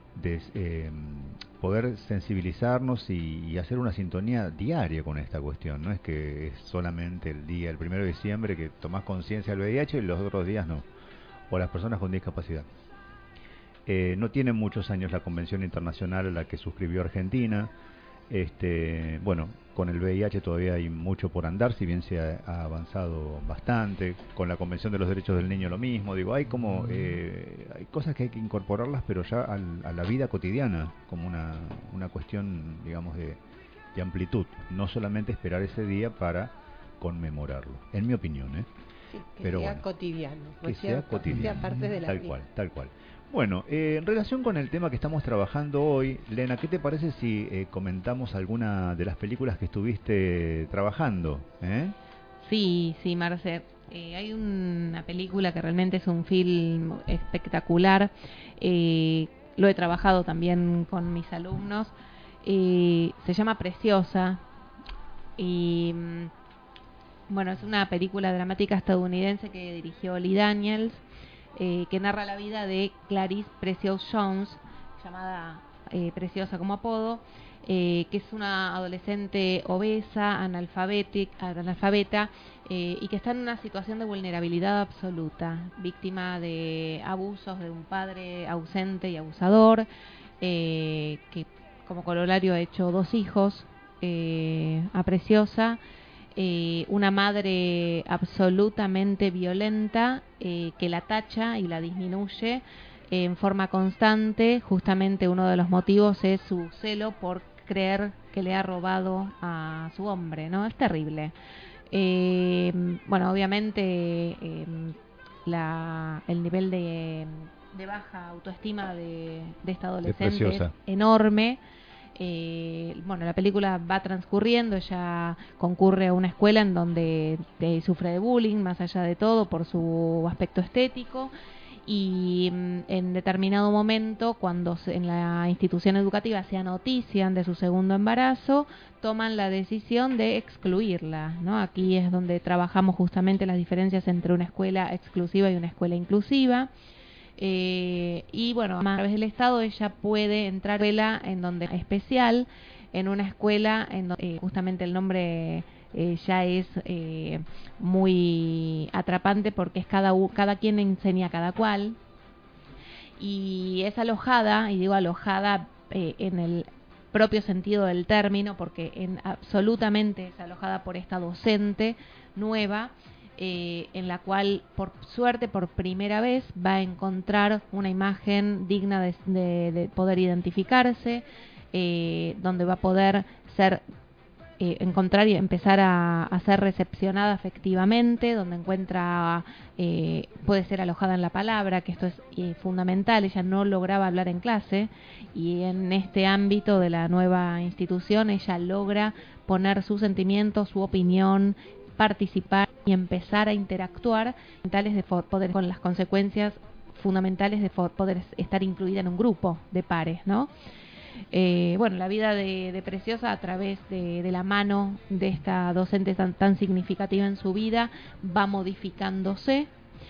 poder sensibilizarnos y hacer una sintonía diaria con esta cuestión. No es que es solamente el 1 de diciembre que tomás conciencia del VIH y los otros días no, o las personas con discapacidad. No tiene muchos años la convención internacional a la que suscribió Argentina. Bueno, con el VIH todavía hay mucho por andar, si bien se ha avanzado bastante. Con la Convención de los Derechos del Niño lo mismo. Digo, hay como hay cosas que hay que incorporarlas, pero ya a la vida cotidiana, como una cuestión, digamos, de amplitud. No solamente esperar ese día para conmemorarlo, en mi opinión, Sí, que pero sea bueno, cotidiano, que sea cotidiano, que sea parte de la vida. Tal cual. Bueno, en relación con el tema que estamos trabajando hoy, Lena, ¿qué te parece si comentamos alguna de las películas que estuviste trabajando? Sí, Marce. Hay una película que realmente es un film espectacular. Lo he trabajado también con mis alumnos. Se llama Preciosa. Y bueno, es una película dramática estadounidense que dirigió Lee Daniels, que narra la vida de Clarice Precious Jones, llamada Preciosa como apodo, que es una adolescente obesa, analfabeta, y que está en una situación de vulnerabilidad absoluta, víctima de abusos de un padre ausente y abusador, que como corolario ha hecho 2 hijos a Preciosa. Una madre absolutamente violenta, que la tacha y la disminuye en forma constante. Justamente uno de los motivos es su celo por creer que le ha robado a su hombre, ¿no? Es terrible. Bueno, obviamente el nivel de baja autoestima de esta adolescente es enorme. Bueno, la película va transcurriendo, ella concurre a una escuela en donde sufre de bullying, más allá de todo, por su aspecto estético, y en determinado momento, cuando en la institución educativa se notician de su segundo embarazo, toman la decisión de excluirla, ¿no? Aquí es donde trabajamos justamente las diferencias entre una escuela exclusiva y una escuela inclusiva. Y bueno, a través del Estado ella puede entrar a una escuela en donde es especial, en una escuela en donde justamente el nombre ya es muy atrapante, porque es cada quien enseña a cada cual, y es alojada, y digo alojada en el propio sentido del término, porque absolutamente es alojada por esta docente nueva, en la cual, por suerte, por primera vez va a encontrar una imagen digna de poder identificarse, donde va a poder encontrar y empezar a ser recepcionada afectivamente, donde encuentra, puede ser alojada en la palabra, que esto es fundamental. Ella no lograba hablar en clase, y en este ámbito de la nueva institución ella logra poner sus sentimientos, su opinión, participar y empezar a interactuar con las consecuencias fundamentales de poder estar incluida en un grupo de pares, ¿no? Bueno, la vida de Preciosa, a través de la mano de esta docente tan significativa en su vida, va modificándose.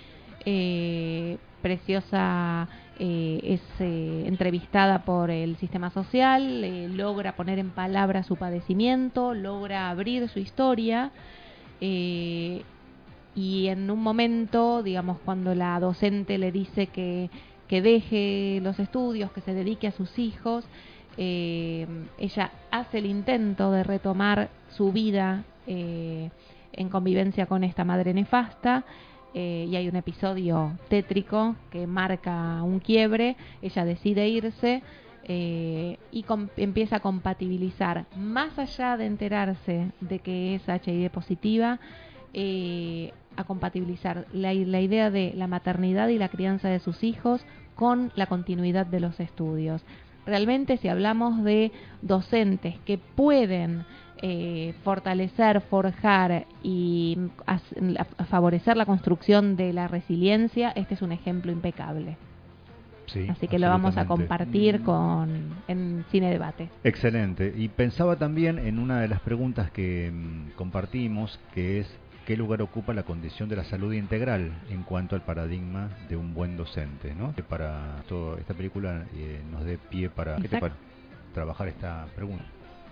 Preciosa es entrevistada por el sistema social, logra poner en palabras su padecimiento, logra abrir su historia, y en un momento, digamos, cuando la docente le dice que deje los estudios, que se dedique a sus hijos, ella hace el intento de retomar su vida en convivencia con esta madre nefasta, y hay un episodio tétrico que marca un quiebre. Ella decide irse, y empieza a compatibilizar, más allá de enterarse de que es HIV positiva, a compatibilizar la idea de la maternidad y la crianza de sus hijos con la continuidad de los estudios. Realmente, si hablamos de docentes que pueden fortalecer, forjar y favorecer la construcción de la resiliencia, este es un ejemplo impecable. Sí, así que lo vamos a compartir en Cine Debate. Excelente. Y pensaba también en una de las preguntas que compartimos, que es: ¿qué lugar ocupa la condición de la salud integral en cuanto al paradigma de un buen docente, ¿no? Que para toda esta película nos dé pie para trabajar esta pregunta.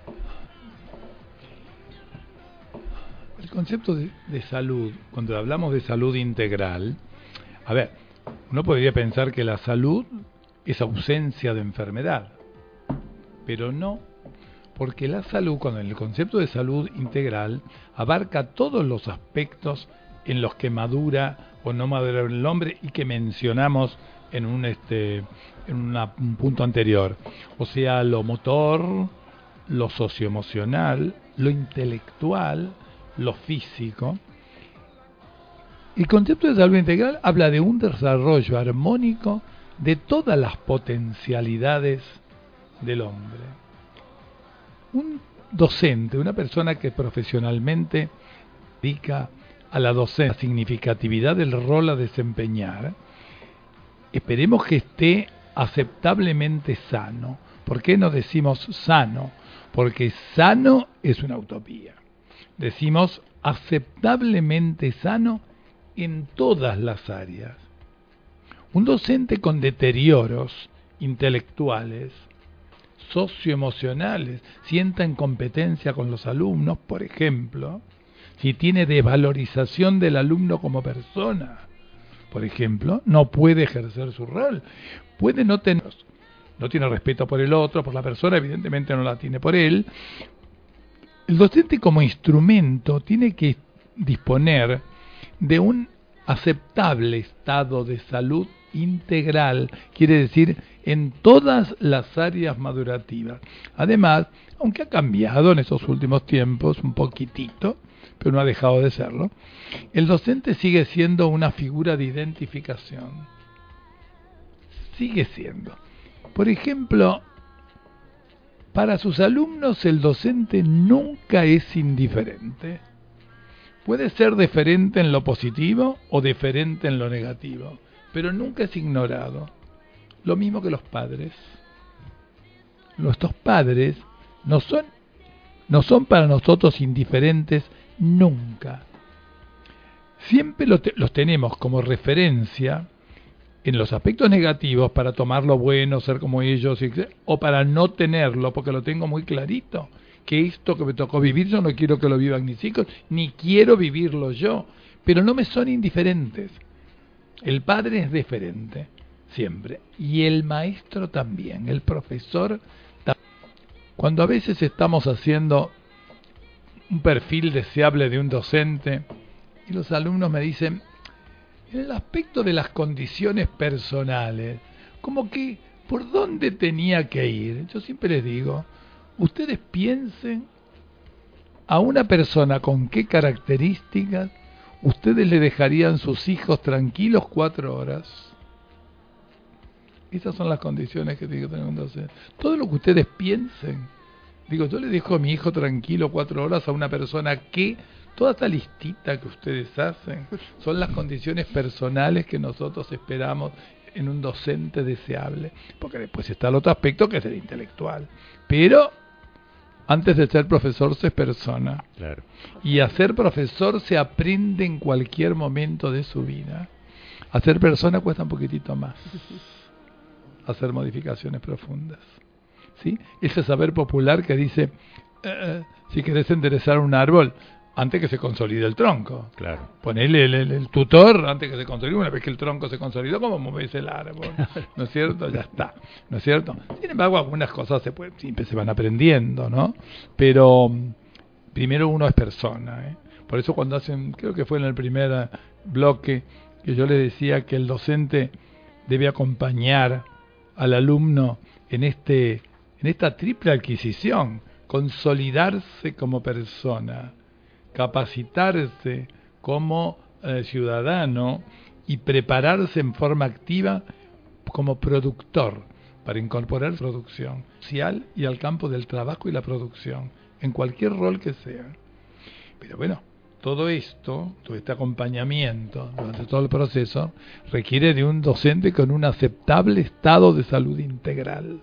El concepto de salud, cuando hablamos de salud integral, a ver, uno podría pensar que la salud es ausencia de enfermedad, pero no, porque la salud, cuando en el concepto de salud integral, abarca todos los aspectos en los que madura o no madura el hombre y que mencionamos en un punto anterior. O sea, lo motor, lo socioemocional, lo intelectual, lo físico. El concepto de salud integral habla de un desarrollo armónico de todas las potencialidades del hombre. Un docente, una persona que profesionalmente dedica a la docencia, la significatividad del rol a desempeñar, esperemos que esté aceptablemente sano. ¿Por qué no decimos sano? Porque sano es una utopía. Decimos aceptablemente sano en todas las áreas. Un docente con deterioros intelectuales, socioemocionales, sienta incompetencia con los alumnos, por ejemplo, si tiene desvalorización del alumno como persona, por ejemplo, no puede ejercer su rol. Puede no tiene respeto por el otro, por la persona, evidentemente no la tiene por él. El docente, como instrumento, tiene que disponer de un aceptable estado de salud integral, quiere decir en todas las áreas madurativas. Además, aunque ha cambiado en estos últimos tiempos un poquitito, pero no ha dejado de serlo, el docente sigue siendo una figura de identificación. Sigue siendo. Por ejemplo, para sus alumnos el docente nunca es indiferente. Puede ser deferente en lo positivo o deferente en lo negativo, pero nunca es ignorado. Lo mismo que los padres. Nuestros padres no son para nosotros indiferentes nunca. Siempre los tenemos como referencia en los aspectos negativos para tomar lo bueno, ser como ellos, o para no tenerlo, porque lo tengo muy clarito, que esto que me tocó vivir yo no quiero que lo vivan mis hijos, ni quiero vivirlo yo, pero no me son indiferentes. El padre es deferente, siempre, y el maestro también, el profesor también. Cuando a veces estamos haciendo un perfil deseable de un docente y los alumnos me dicen, en el aspecto de las condiciones personales, como que por dónde tenía que ir. Yo siempre les digo, ustedes piensen a una persona con qué características ustedes le dejarían sus hijos tranquilos 4 horas. Esas son las condiciones que tiene que tener un docente. Todo lo que ustedes piensen. Digo, yo le dejo a mi hijo tranquilo 4 horas a una persona que, toda esta listita que ustedes hacen, son las condiciones personales que nosotros esperamos en un docente deseable. Porque después está el otro aspecto que es el intelectual. Pero antes de ser profesor se es persona. Claro. Y a ser profesor se aprende en cualquier momento de su vida. A ser persona cuesta un poquitito más. Hacer modificaciones profundas. ¿Sí? Ese saber popular que dice, si querés enderezar un árbol, antes que se consolide el tronco. Claro. Ponele el tutor antes que se consolide. Una vez que el tronco se consolidó, ¿cómo movés el árbol? ¿No es cierto? Ya está. ¿No es cierto? Sin embargo, algunas cosas siempre se van aprendiendo, ¿no? Pero primero uno es persona, ¿eh? Por eso cuando hacen, creo que fue en el primer bloque, que yo le decía que el docente debe acompañar al alumno en esta triple adquisición, consolidarse como persona, capacitarse como ciudadano y prepararse en forma activa como productor para incorporar producción social y al campo del trabajo y la producción, en cualquier rol que sea. Pero bueno, todo esto, todo este acompañamiento durante todo el proceso, requiere de un docente con un aceptable estado de salud integral.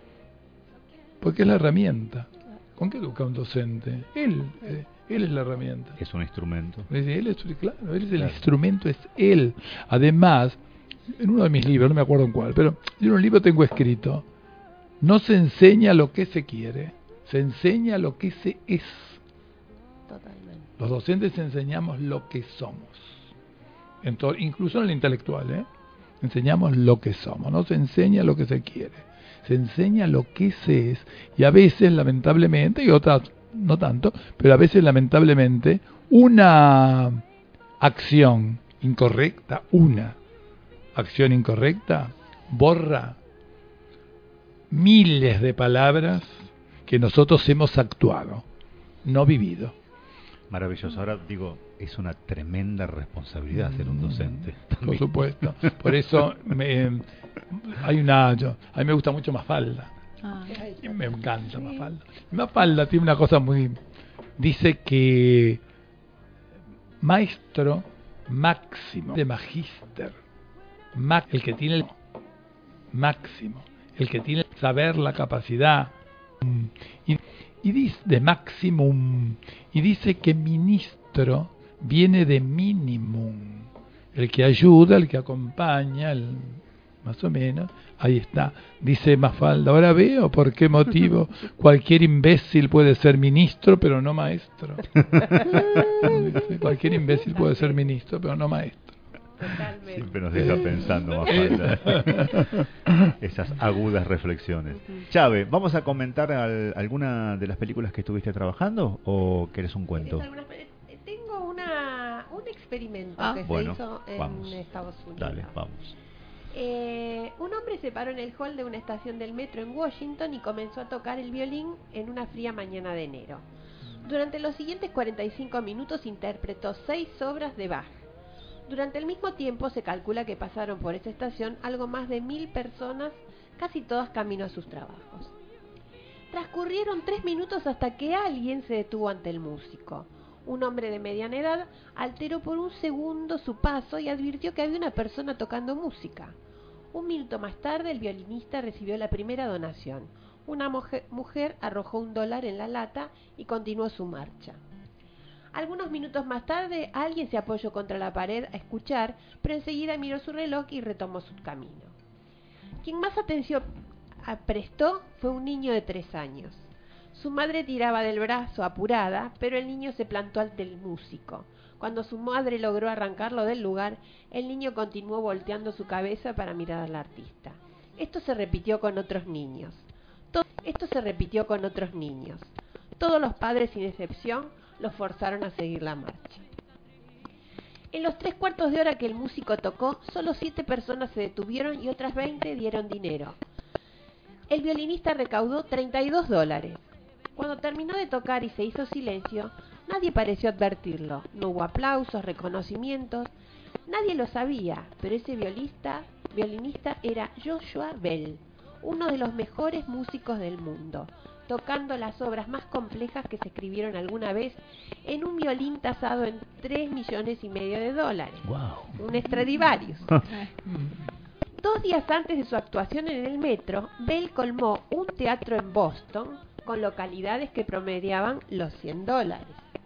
Porque es la herramienta. ¿Con qué educa un docente? Él es la herramienta. Es un instrumento. Él es el instrumento, es él. Además, en uno de mis libros, no me acuerdo en cuál, pero en un libro tengo escrito, no se enseña lo que se quiere, se enseña lo que se es. Totalmente. Los docentes enseñamos lo que somos. Incluso en el intelectual, enseñamos lo que somos, no se enseña lo que se quiere. Se enseña lo que se es. Y a veces, lamentablemente, y otras no tanto, pero a veces, lamentablemente, una acción incorrecta borra miles de palabras que nosotros hemos actuado, no vivido. Maravilloso. Ahora digo, es una tremenda responsabilidad ser un docente. Por supuesto. Por eso a mí me gusta mucho Mafalda. Y me encanta Mafalda. Mafalda tiene una cosa dice que maestro máximo de magíster, el que tiene el máximo, el que tiene el saber, la capacidad, y dice de maximum, y dice que ministro viene de minimum, el que ayuda, el que acompaña, más o menos, ahí está, dice Mafalda. Ahora veo por qué motivo cualquier imbécil puede ser ministro, pero no maestro. Cualquier imbécil puede ser ministro, pero no maestro. Totalmente. Siempre nos deja pensando, Mafalda. Esas agudas reflexiones. Chave, ¿vamos a comentar alguna de las películas que estuviste trabajando o querés un cuento? Tengo un experimento que se hizo en Estados Unidos. Dale, vamos. Un hombre se paró en el hall de una estación del metro en Washington y comenzó a tocar el violín en una fría mañana de enero. Durante los siguientes 45 minutos interpretó 6 obras de Bach. Durante el mismo tiempo se calcula que pasaron por esa estación algo más de 1000 personas, casi todas camino a sus trabajos. Transcurrieron 3 minutos hasta que alguien se detuvo ante el músico. Un hombre de mediana edad alteró por un segundo su paso y advirtió que había una persona tocando música. 1 minuto más tarde el violinista recibió la primera donación. Una mujer arrojó $1 en la lata y continuó su marcha. Algunos minutos más tarde alguien se apoyó contra la pared a escuchar, pero enseguida miró su reloj y retomó su camino. Quien más atención prestó fue un niño de 3 años. Su madre tiraba del brazo apurada, pero el niño se plantó ante el músico. Cuando su madre logró arrancarlo del lugar, el niño continuó volteando su cabeza para mirar al artista. Esto se repitió con otros niños. Esto se repitió con otros niños. Todos los padres, sin excepción, los forzaron a seguir la marcha. En los 3/4 de hora que el músico tocó, solo 7 personas se detuvieron y otras 20 dieron dinero. El violinista recaudó $32. Cuando terminó de tocar y se hizo silencio, nadie pareció advertirlo. No hubo aplausos, reconocimientos. Nadie lo sabía, pero ese violinista era Joshua Bell, uno de los mejores músicos del mundo, tocando las obras más complejas que se escribieron alguna vez en un violín tasado en $3,5 millones. Wow. Un Stradivarius. 2 días antes de su actuación en el Metro, Bell colmó un teatro en Boston con localidades que promediaban los $100.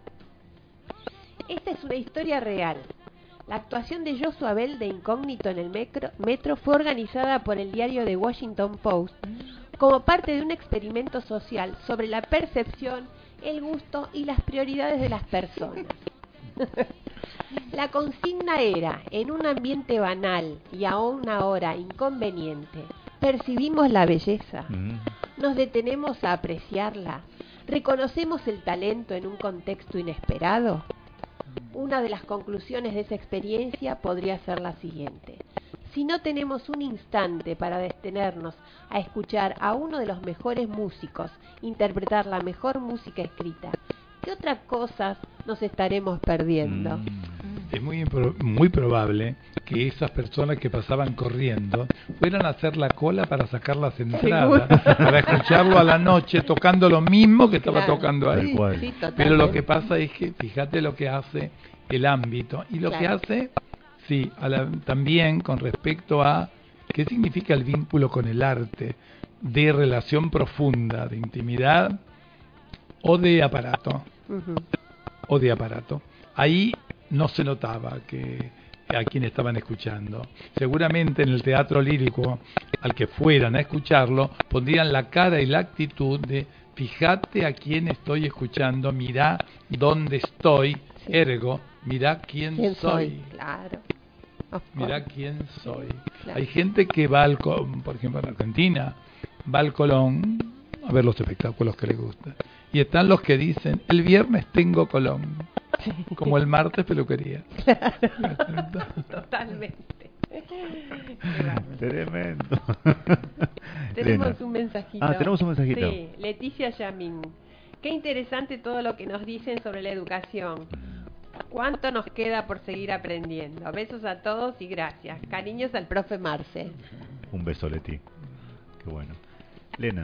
Esta es una historia real. La actuación de Joshua Bell de incógnito en el Metro fue organizada por el diario The Washington Post como parte de un experimento social sobre la percepción, el gusto y las prioridades de las personas. La consigna era, en un ambiente banal y a una hora inconveniente, percibimos la belleza, nos detenemos a apreciarla, reconocemos el talento en un contexto inesperado. Una de las conclusiones de esa experiencia podría ser la siguiente: si no tenemos un instante para detenernos a escuchar a uno de los mejores músicos interpretar la mejor música escrita, ¿qué otras cosas nos estaremos perdiendo? Es muy probable que esas personas que pasaban corriendo fueran a hacer la cola para sacar las entradas, para escucharlo a la noche tocando lo mismo que estaba tocando ahí. Sí, pero lo que pasa es que fíjate lo que hace el ámbito y lo que hace, también con respecto a qué significa el vínculo con el arte, de relación profunda, de intimidad o de aparato. O de aparato. Ahí no se notaba que a quien estaban escuchando. Seguramente en el teatro lírico, al que fueran a escucharlo, pondrían la cara y la actitud de fíjate a quién estoy escuchando, mirá dónde estoy, ergo, mirá quién soy. Claro. Mirá quién soy. Claro. Hay gente que va por ejemplo en Argentina, va al Colón a ver los espectáculos que le gustan. Y están los que dicen, el viernes tengo Colón. Sí. Como el martes peluquería. Claro. Totalmente. Tremendo. Tenemos un mensajito. Tenemos un mensajito. Sí, Leticia Yamin. Qué interesante todo lo que nos dicen sobre la educación. ¿Cuánto nos queda por seguir aprendiendo? Besos a todos y gracias. Cariños al profe Marce. Un beso, Leti. Qué bueno. Lena.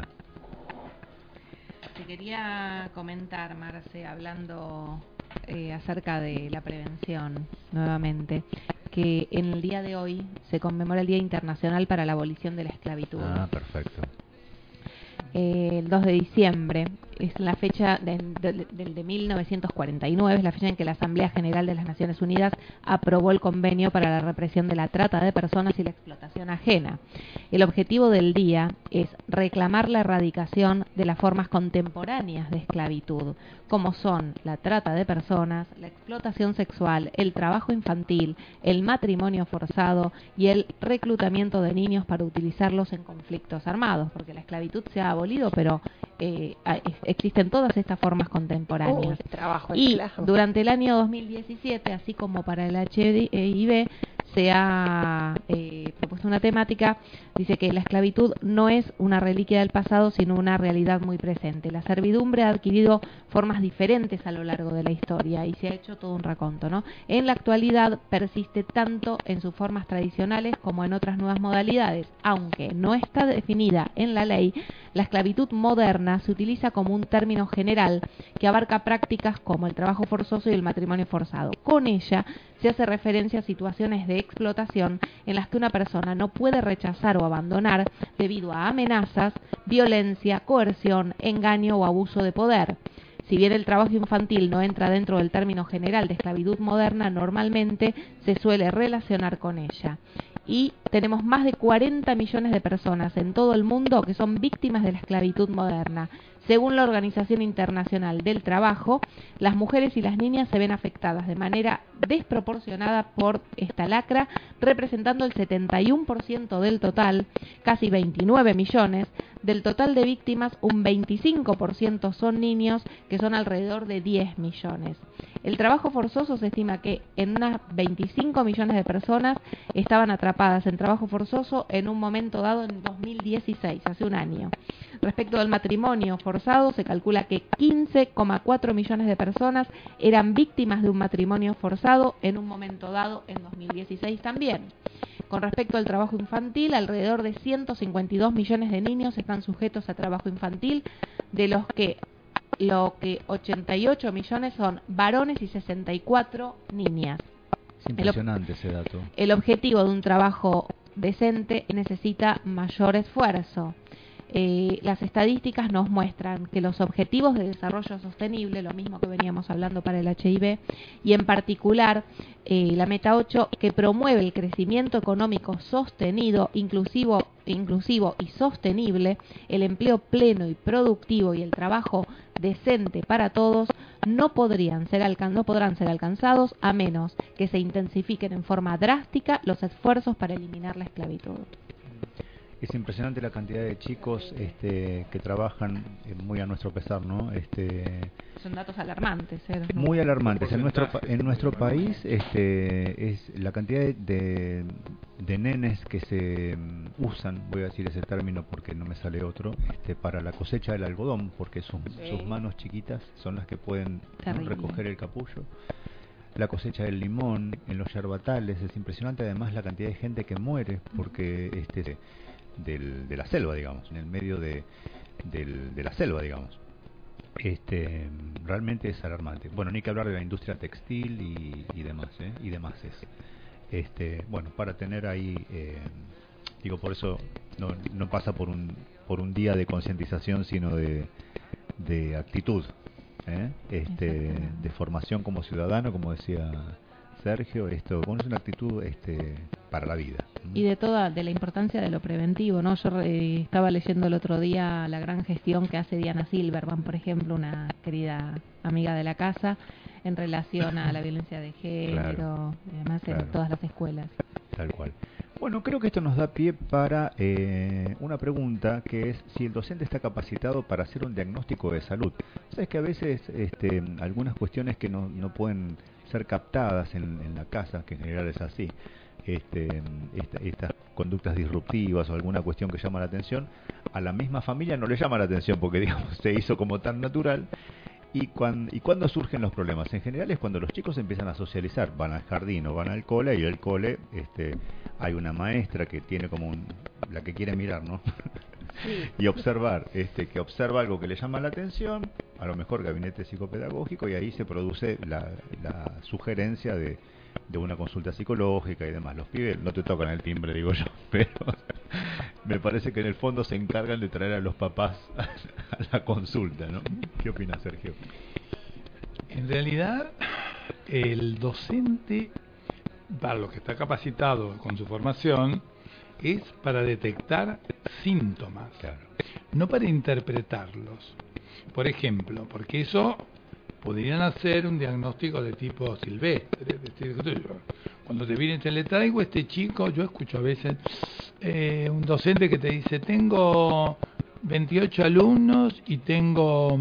Te quería comentar, Marce, hablando acerca de la prevención, nuevamente, que en el día de hoy se conmemora el Día Internacional para la Abolición de la Esclavitud. Perfecto. El 2 de diciembre es la fecha de 1949, es la fecha en que la Asamblea General de las Naciones Unidas aprobó el convenio para la represión de la trata de personas y la explotación ajena. El objetivo del día es reclamar la erradicación de las formas contemporáneas de esclavitud, como son la trata de personas, la explotación sexual, el trabajo infantil, el matrimonio forzado y el reclutamiento de niños para utilizarlos en conflictos armados, porque la esclavitud se ha abolido, pero existen todas estas formas contemporáneas. Y durante el año 2017, así como para el HIV, se ha propuesto una temática, dice que la esclavitud no es una reliquia del pasado, sino una realidad muy presente. La servidumbre ha adquirido formas diferentes a lo largo de la historia y se ha hecho todo un raconto, ¿no? En la actualidad persiste tanto en sus formas tradicionales como en otras nuevas modalidades. Aunque no está definida en la ley, la esclavitud moderna se utiliza como un término general que abarca prácticas como el trabajo forzoso y el matrimonio forzado. Con ella se hace referencia a situaciones de explotación en las que una persona no puede rechazar o abandonar debido a amenazas, violencia, coerción, engaño o abuso de poder. Si bien el trabajo infantil no entra dentro del término general de esclavitud moderna, normalmente se suele relacionar con ella. Y tenemos más de 40 millones de personas en todo el mundo que son víctimas de la esclavitud moderna. Según la Organización Internacional del Trabajo, las mujeres y las niñas se ven afectadas de manera desproporcionada por esta lacra, representando el 71% del total, casi 29 millones. Del total de víctimas, un 25% son niños, que son alrededor de 10 millones. El trabajo forzoso se estima que en unas 25 millones de personas estaban atrapadas en trabajo forzoso en un momento dado en 2016, hace un año. Respecto al matrimonio forzado, se calcula que 15,4 millones de personas eran víctimas de un matrimonio forzado en un momento dado en 2016 también. Con respecto al trabajo infantil, alrededor de 152 millones de niños están sujetos a trabajo infantil, de los que 88 millones son varones y 64 niñas. Es impresionante ese dato. El objetivo de un trabajo decente necesita mayor esfuerzo. Las estadísticas nos muestran que los objetivos de desarrollo sostenible, lo mismo que veníamos hablando para el HIV, y en particular la meta 8, que promueve el crecimiento económico sostenido, inclusivo y sostenible, el empleo pleno y productivo y el trabajo decente para todos, no podrán ser alcanzados a menos que se intensifiquen en forma drástica los esfuerzos para eliminar la esclavitud. Es impresionante la cantidad de chicos que trabajan muy a nuestro pesar, ¿no? Son datos alarmantes. Muy alarmantes. En nuestro país es la cantidad de nenes que se usan, voy a decir ese término porque no me sale otro, para la cosecha del algodón, porque sus manos chiquitas son las que pueden, ¿no?, recoger el capullo. La cosecha del limón, en los yerbatales, es impresionante además la cantidad de gente que muere porque de la selva, digamos, en el medio de la selva, digamos. Realmente es alarmante. Bueno, ni que hablar de la industria textil y demás, y demás bueno, para tener ahí, digo, por eso no pasa por un día de concientización, sino de actitud, de formación como ciudadano, como decía Sergio, es una actitud para la vida. Y de la importancia de lo preventivo, ¿no? Yo estaba leyendo el otro día la gran gestión que hace Diana Silverman, por ejemplo, una querida amiga de la casa, en relación a la violencia de género, y además en todas las escuelas. Tal cual. Bueno, creo que esto nos da pie para una pregunta, que es si el docente está capacitado para hacer un diagnóstico de salud. Sabes que a veces algunas cuestiones que no pueden ser captadas en la casa, que en general es así, estas conductas disruptivas o alguna cuestión que llama la atención, a la misma familia no le llama la atención porque, digamos, se hizo como tan natural. ¿Y cuándo surgen los problemas? En general es cuando los chicos empiezan a socializar, van al jardín o van al cole, y el cole hay una maestra que tiene como la que quiere mirar, ¿no? Sí. Y observar, que observa algo que le llama la atención, a lo mejor gabinete psicopedagógico, y ahí se produce la sugerencia de una consulta psicológica y demás. Los pibes no te tocan el timbre, digo yo, pero me parece que en el fondo se encargan de traer a los papás a la consulta, ¿no? ¿Qué opinas, Sergio? En realidad, el docente, para lo que está capacitado con su formación, es para detectar síntomas, no para interpretarlos. Por ejemplo, porque eso podrían hacer un diagnóstico de tipo silvestre. Cuando te viene te le traigo este chico, yo escucho a veces un docente que te dice: tengo 28 alumnos y tengo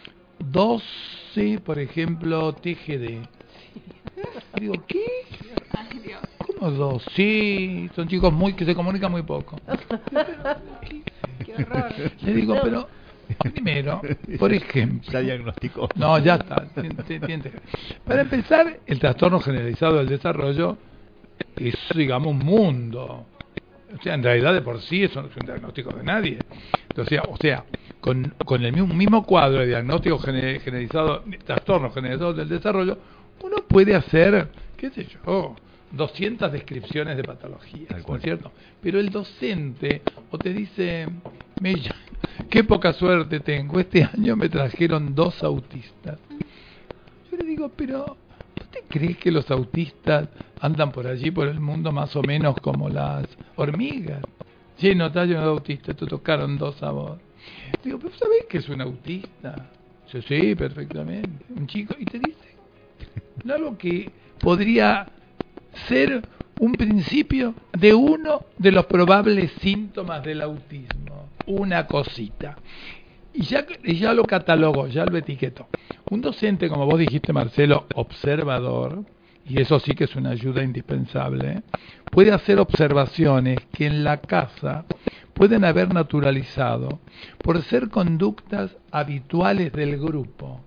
12, por ejemplo, TGD. Digo, ¿qué? ¿Cómo 2? Sí, son chicos que se comunican muy poco. Qué horror. Le digo, pero primero, por ejemplo, ya diagnosticó. No, ya está. Para empezar, el trastorno generalizado del desarrollo es, digamos, un mundo. O sea, en realidad de por sí eso no es un diagnóstico de nadie. Entonces, o sea, con el mismo cuadro de diagnóstico generalizado, trastorno generalizado del desarrollo, uno puede hacer, qué sé yo, 200 descripciones de patologías, ¿no es cierto? Pero el docente o te dice: qué poca suerte tengo, este año me trajeron 2 autistas. Yo le digo: pero ¿Usted cree que los autistas andan por allí, por el mundo, más o menos como las hormigas? Sí, no está lleno de autistas, te tocaron 2 a vos. Digo, ¿pero sabés que es un autista? Sí, perfectamente. Un chico, y te dice algo que podría ser un principio de uno de los probables síntomas del autismo. Una cosita. Y ya lo catalogó, ya lo etiquetó. Un docente, como vos dijiste, Marcelo, observador, y eso sí que es una ayuda indispensable, puede hacer observaciones que en la casa pueden haber naturalizado por ser conductas habituales del grupo.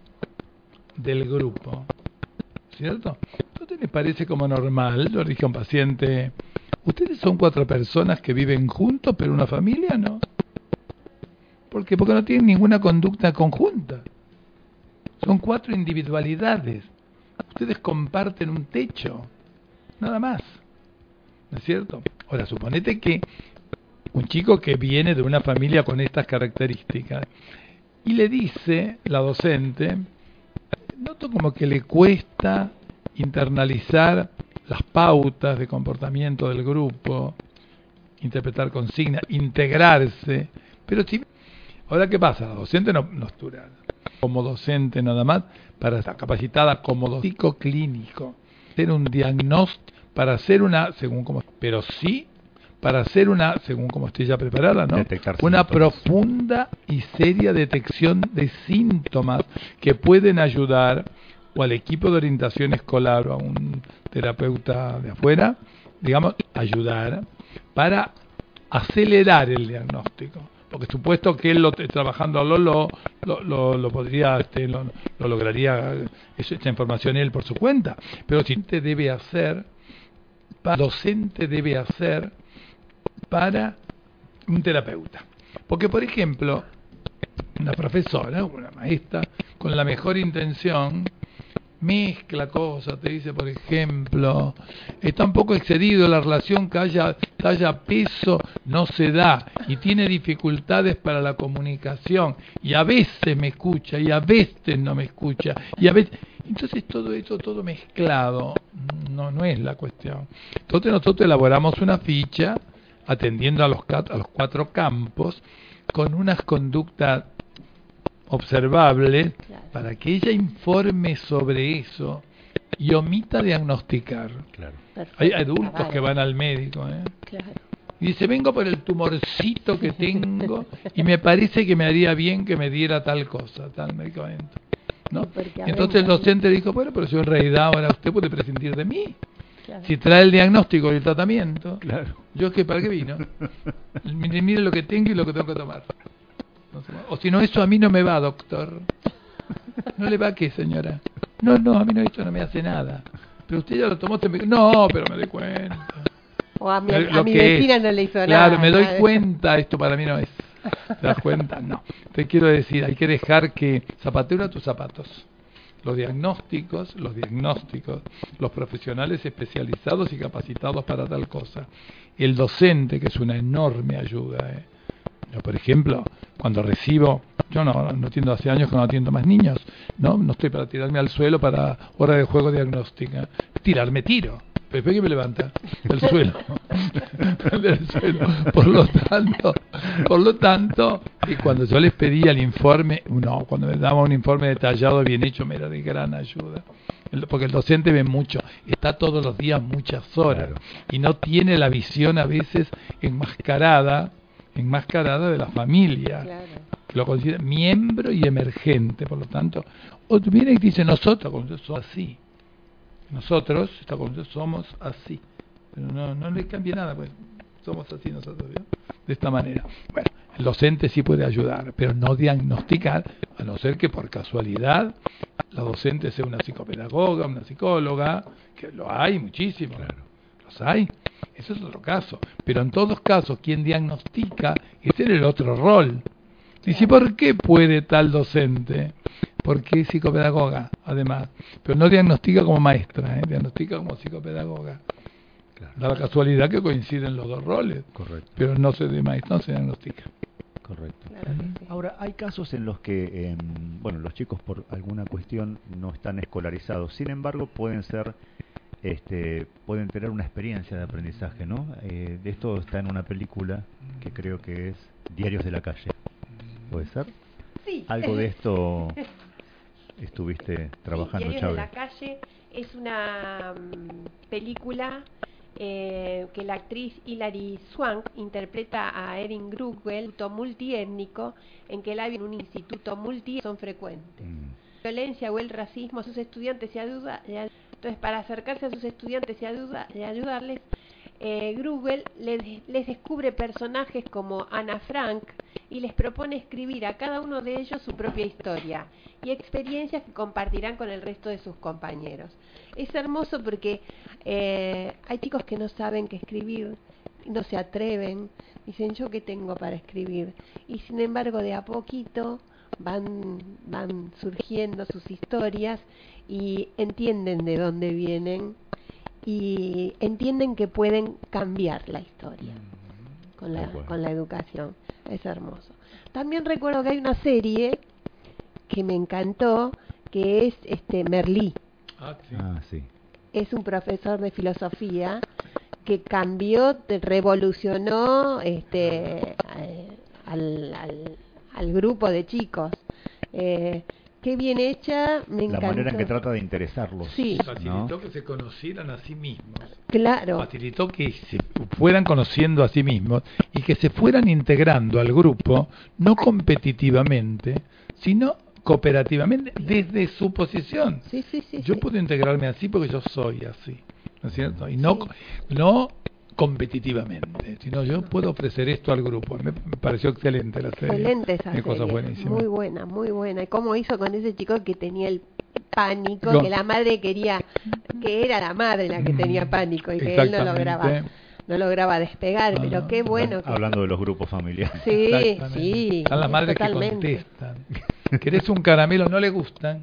¿Cierto? ¿Entonces les parece como normal? Yo le dije a un paciente, ¿ustedes son 4 personas que viven juntos, pero una familia no? ¿Por qué? Porque no tienen ninguna conducta conjunta. Son 4 individualidades. Ustedes comparten un techo, nada más. ¿No es cierto? Ahora, suponete que un chico que viene de una familia con estas características y le dice, la docente, noto como que le cuesta internalizar las pautas de comportamiento del grupo, interpretar consignas, integrarse, pero si... Ahora, ¿qué pasa? La docente no estudia como docente nada más, para estar capacitada como docente clínico, hacer un diagnóstico, para hacer una, según como, pero sí, para hacer una, según como esté ya preparada, ¿no? Una profunda y seria detección de síntomas que pueden ayudar o al equipo de orientación escolar o a un terapeuta de afuera, digamos, ayudar para acelerar el diagnóstico. Porque supuesto que él trabajando lo podría, lo lograría esa información él por su cuenta. Pero si docente debe hacer para un terapeuta. Porque, por ejemplo, una profesora, una maestra, con la mejor intención, mezcla cosas, te dice, por ejemplo, está un poco excedido la relación que haya peso, no se da, y tiene dificultades para la comunicación, y a veces me escucha, y a veces no me escucha, y a veces... Entonces todo esto, todo mezclado, no es la cuestión. Entonces nosotros elaboramos una ficha, atendiendo a los 4 campos, con unas conductas observables, para que ella informe sobre eso y omita diagnosticar. Hay adultos que van al médico, y dice, vengo por el tumorcito que tengo y me parece que me haría bien que me diera tal cosa, tal medicamento, ¿no? Entonces el docente dijo, bueno, pero si en realidad ahora usted puede prescindir de mí. Si trae el diagnóstico y el tratamiento, yo es que para qué vino. Mire lo que tengo y lo que tengo que tomar. O si no, eso a mí no me va, doctor. ¿No le va qué, señora? No, a mí no, esto no me hace nada. Pero usted ya lo tomó, no, pero me doy cuenta. O a mi vecina no le hizo nada. Claro, me doy cuenta, esto para mí no es. ¿Te das cuenta? No. Te quiero decir, hay que dejar que zapatero a tus zapatos. Los diagnósticos, los profesionales especializados y capacitados para tal cosa. El docente, que es una enorme ayuda, Yo, por ejemplo, cuando recibo, yo no atiendo hace años que no atiendo más niños, no estoy para tirarme al suelo para hora de juego diagnóstica. Tirarme tiro, pero después que me levanta del suelo. Por lo tanto, y cuando yo les pedía el informe, cuando me daban un informe detallado, bien hecho, me era de gran ayuda. Porque el docente ve mucho, está todos los días muchas horas, y no tiene la visión a veces enmascarada de la familia, que lo considera miembro y emergente. Por lo tanto, otro viene y dice, nosotros somos así, somos así, pero no le cambia nada, pues somos así nosotros, ¿no? De esta manera. Bueno, el docente sí puede ayudar, pero no diagnosticar, a no ser que por casualidad la docente sea una psicopedagoga, una psicóloga, que lo hay muchísimo, los hay. Eso es otro caso. Pero en todos casos, quien diagnostica es el otro rol. Dice, ¿por qué puede tal docente? Porque es psicopedagoga, además. Pero no diagnostica como maestra, diagnostica como psicopedagoga. Da la casualidad que coinciden los dos roles. Correcto. Pero no se diagnostica. Correcto. Claro que sí. Ahora, hay casos en los que, bueno, los chicos por alguna cuestión no están escolarizados, sin embargo pueden ser, pueden tener una experiencia de aprendizaje, ¿no? De esto está en una película que creo que es Diarios de la Calle. ¿Puede ser? Sí. Algo de esto estuviste trabajando, Diarios Chávez. de la Calle es una película que la actriz Hilary Swank interpreta a Erin Grugel, multiétnico, en que en un instituto multi son frecuentes. La violencia o el racismo a sus estudiantes y entonces para acercarse a sus estudiantes y ayudarles, Grugel les descubre personajes como Ana Frank y les propone escribir a cada uno de ellos su propia historia y experiencias que compartirán con el resto de sus compañeros. Es hermoso porque hay chicos que no saben qué escribir, no se atreven, dicen yo qué tengo para escribir, y sin embargo de a poquito van surgiendo sus historias y entienden de dónde vienen y entienden que pueden cambiar la historia con la educación. Es hermoso. También recuerdo que hay una serie que me encantó, que es Merlí. Sí. Es un profesor de filosofía que cambió, revolucionó al grupo de chicos. Qué bien hecha, me encantó. La manera en que trata de interesarlos. Sí. Facilitó que se conocieran a sí mismos. Claro. Facilitó que se fueran conociendo a sí mismos y que se fueran integrando al grupo, no competitivamente, sino cooperativamente desde su posición. Yo puedo integrarme así porque yo soy así, ¿no es cierto? Y no competitivamente, sino yo puedo ofrecer esto al grupo. Me pareció excelente la serie. Excelente esa serie. Cosa buenísima. Muy buena, muy buena. ¿Y cómo hizo con ese chico que tenía el pánico, que la madre quería, que era la madre la que tenía pánico y que él no lograba despegar, pero qué bueno. Hablando de los grupos familiares. Sí, sí. Están las madres totalmente. que contestan. ¿Querés un caramelo? No le gustan.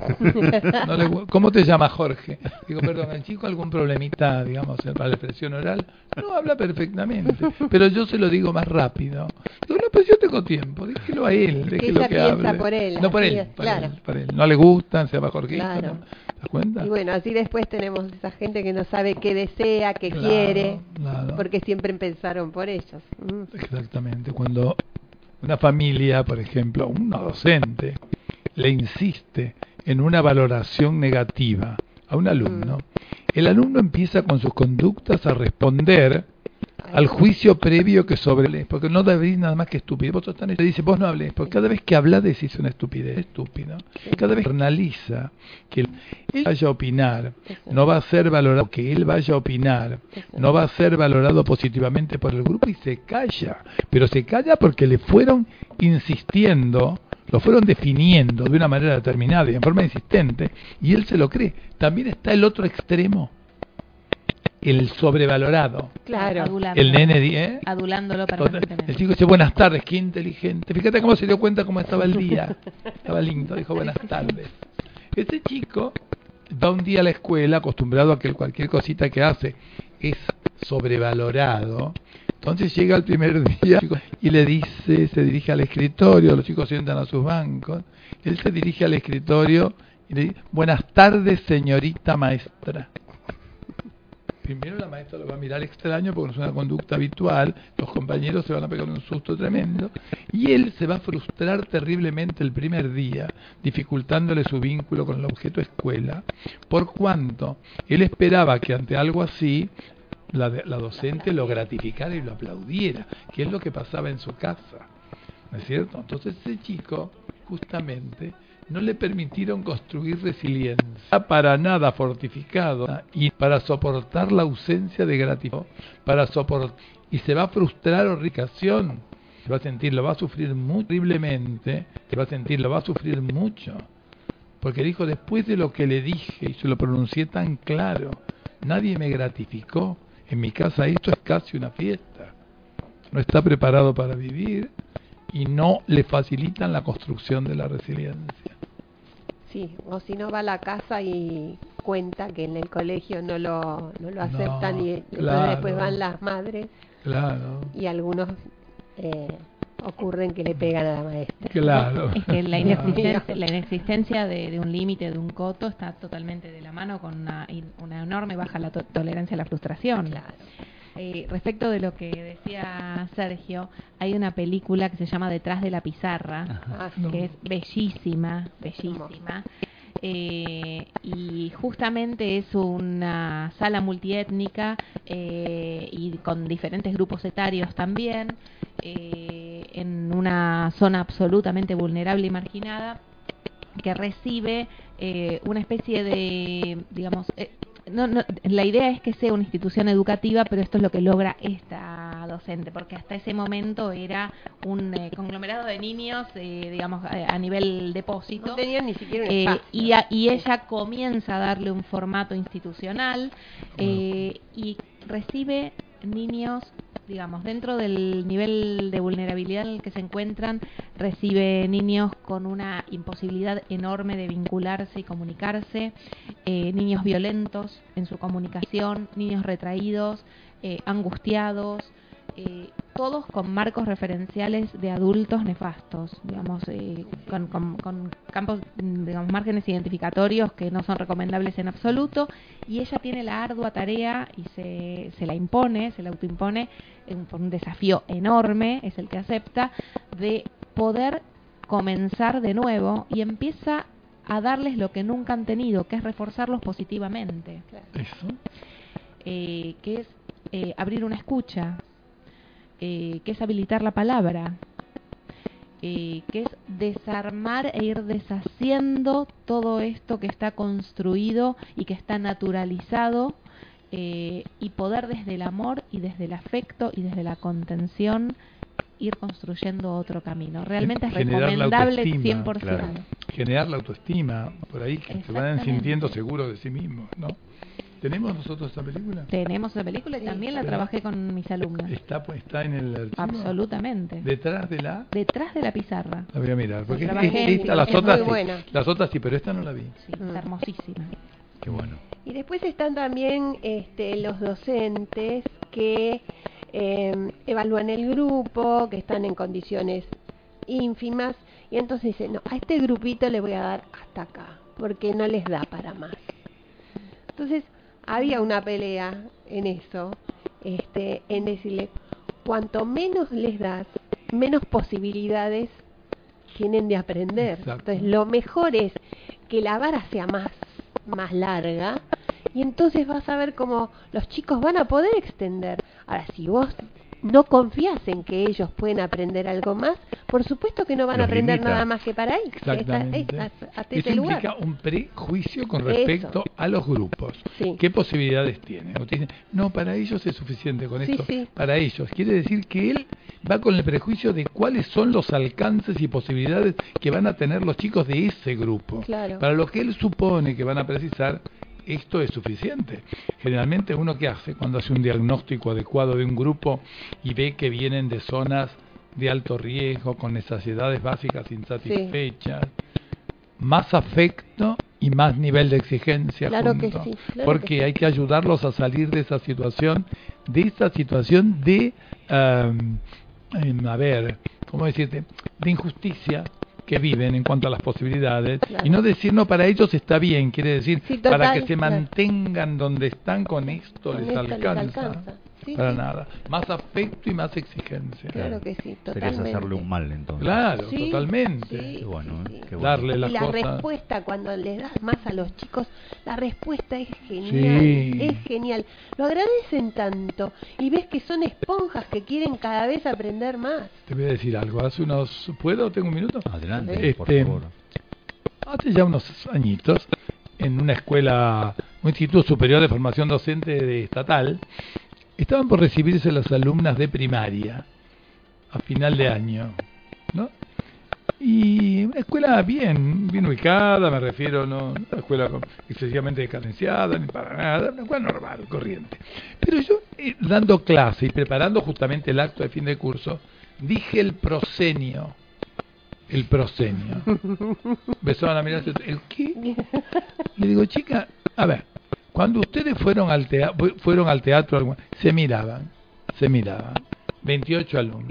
¿Cómo te llamas, Jorge? Digo, perdón, ¿el chico algún problemita, digamos, para la expresión oral? No, habla perfectamente, pero yo se lo digo más rápido. Digo, no, pues yo tengo tiempo, déjelo a él, déjelo que hable. Por él, no por él, por él. No le gustan, se llama Jorgito. Claro. ¿No? ¿Te das cuenta? Y bueno, así después tenemos esa gente que no sabe qué desea, qué quiere, porque siempre pensaron por ellos. Exactamente, cuando una familia, por ejemplo, una docente, le insiste en una valoración negativa a un alumno, el alumno empieza con sus conductas a responder al juicio previo que sobre él, porque no debéis nada más que estúpido. Vos le dice, vos no hables, porque cada vez que hablas decís una estupidez, estúpido. Cada vez que analiza que él vaya a opinar, no va a ser valorado, que él vaya a opinar, no va a ser valorado positivamente por el grupo y se calla. Pero se calla porque le fueron insistiendo, lo fueron definiendo de una manera determinada y en forma insistente, y él se lo cree. También está el otro extremo, el sobrevalorado. Claro. El nene, adulándolo permanentemente. El chico dice, buenas tardes, qué inteligente. Fíjate cómo se dio cuenta cómo estaba el día. Estaba lindo, dijo buenas tardes. Ese chico va un día a la escuela acostumbrado a que cualquier cosita que hace es sobrevalorado. Entonces llega el primer día y le dice, se dirige al escritorio, los chicos sientan a sus bancos, él se dirige al escritorio y le dice, buenas tardes, señorita maestra. Primero la maestra lo va a mirar extraño porque no es una conducta habitual, los compañeros se van a pegar un susto tremendo y él se va a frustrar terriblemente el primer día, dificultándole su vínculo con el objeto escuela, por cuanto él esperaba que ante algo así la docente lo gratificara y lo aplaudiera, que es lo que pasaba en su casa, ¿no es cierto? Entonces ese chico justamente no le permitieron construir resiliencia para nada fortificado y para soportar la ausencia de gratitud, y se va a frustrar horricación, se va a sentir, lo va a sufrir muy horriblemente, lo va a sufrir mucho, porque dijo, después de lo que le dije y se lo pronuncié tan claro, nadie me gratificó, en mi casa esto es casi una fiesta, no está preparado para vivir y no le facilitan la construcción de la resiliencia. Sí, o si no va a la casa y cuenta que en el colegio no lo aceptan y después van las madres y algunos ocurren que le pegan a la maestra. Claro. Es que la inexistencia de un límite, de un coto, está totalmente de la mano con una enorme baja la tolerancia a la frustración. Claro. Respecto de lo que decía Sergio, hay una película que se llama Detrás de la pizarra, que es bellísima, bellísima. Y justamente es una sala multiétnica y con diferentes grupos etarios también, en una zona absolutamente vulnerable y marginada, que recibe una especie de, digamos, la idea es que sea una institución educativa, pero esto es lo que logra esta docente, porque hasta ese momento era un conglomerado de niños, digamos, a nivel depósito. No tenían ni siquiera un espacio. Y ella comienza a darle un formato institucional y recibe niños, digamos, dentro del nivel de vulnerabilidad en el que se encuentran, recibe niños con una imposibilidad enorme de vincularse y comunicarse, niños violentos en su comunicación, niños retraídos, angustiados, todos con marcos referenciales de adultos nefastos, digamos, con campos, digamos, márgenes identificatorios que no son recomendables en absoluto, y ella tiene la ardua tarea y se la impone, se la autoimpone por un desafío enorme, es el que acepta, de poder comenzar de nuevo, y empieza a darles lo que nunca han tenido, que es reforzarlos positivamente. Eso. Que es abrir una escucha, que es habilitar la palabra, que es desarmar e ir deshaciendo todo esto que está construido y que está naturalizado, y poder desde el amor y desde el afecto y desde la contención ir construyendo otro camino. Realmente es recomendable 100%. Claro. Generar la autoestima, por ahí que se vayan sintiendo seguros de sí mismos, ¿no? ¿Tenemos nosotros esta película? Tenemos esa película y también la trabajé con mis alumnas. ¿Está en el archivo? Absolutamente. ¿Detrás de la? Detrás de la pizarra. La voy a mirar, porque las otras sí, pero esta no la vi. Sí, está hermosísima. Qué bueno. Y después están también los docentes que evalúan el grupo, que están en condiciones ínfimas, y entonces dicen, no, a este grupito le voy a dar hasta acá, porque no les da para más. Entonces, había una pelea en eso, en decirle, cuanto menos les das, menos posibilidades tienen de aprender. Exacto. Entonces, lo mejor es que la vara sea más larga, y entonces vas a ver cómo los chicos van a poder extender. Ahora, si vos no confías en que ellos pueden aprender algo más, por supuesto que no van a aprender nada más que para ahí. Exactamente. Eso implica un prejuicio con Eso. respecto a los grupos. Sí. ¿Qué posibilidades tienen? O te dicen, no, para ellos es suficiente con esto. Sí. Para ellos. Quiere decir que él va con el prejuicio de cuáles son los alcances y posibilidades que van a tener los chicos de ese grupo. Claro. Para lo que él supone que van a precisar, esto es suficiente. Generalmente uno que hace cuando hace un diagnóstico adecuado de un grupo y ve que vienen de zonas de alto riesgo, con necesidades básicas insatisfechas, más afecto y más nivel de exigencia. Claro junto, que sí, claro porque que sí. hay que ayudarlos a salir de esa situación, de a ver, ¿cómo decirte? De injusticia que viven en cuanto a las posibilidades, Claro. y no decir, no, para ellos está bien, quiere decir, Sí, total, para que se claro. mantengan donde están, con esto Con les esto alcanza. Sí, Para sí. nada. Más afecto y más exigencia. Claro que sí, Sería totalmente. hacerle un mal, entonces. Claro, Sí, totalmente. sí, Qué bueno, sí. qué bueno. Darle Y las la cosas. respuesta, cuando le das más a los chicos, la respuesta es genial, Sí. es genial. Lo agradecen tanto y ves que son esponjas que quieren cada vez aprender más. Te voy a decir algo. ¿Puedo? ¿Tengo un minuto? Adelante, por Este, favor. Hace ya unos añitos, en una escuela, un instituto superior de formación docente estatal, estaban por recibirse las alumnas de primaria a final de año, ¿no? Y una escuela bien ubicada, me refiero, no una escuela excesivamente carenciada, ni para nada, una escuela normal, corriente. Pero yo, dando clase y preparando justamente el acto de fin de curso, dije el proscenio. El proscenio. Empezaron a mirar, ¿el qué? Le digo, chica, a ver, cuando ustedes fueron al teatro, se miraban, 28 alumnas.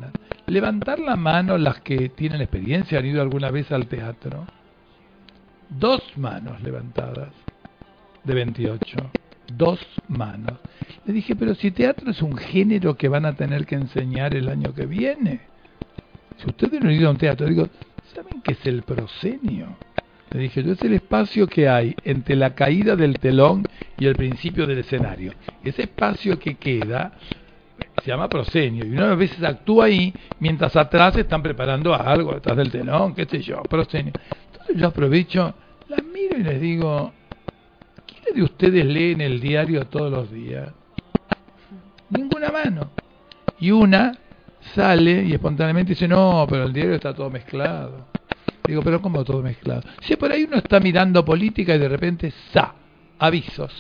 levantar la mano las que tienen experiencia, han ido alguna vez al teatro. 2 manos levantadas de 28. 2 manos. Le dije, pero si teatro es un género que van a tener que enseñar el año que viene. Si ustedes no han ido a un teatro, digo, ¿saben qué es el proscenio? Le dije yo, es el espacio que hay entre la caída del telón y el principio del escenario. Ese espacio que queda se llama proscenio, y una a veces actúa ahí mientras atrás están preparando algo detrás del telón, qué sé yo, proscenio. Entonces yo aprovecho, las miro y les digo, ¿quiénes de ustedes leen el diario todos los días? Ninguna mano. Y una sale y espontáneamente dice, no, pero el diario está todo mezclado. Digo, pero ¿cómo todo mezclado? Si por ahí uno está mirando política y de repente, ¡sa! Avisos.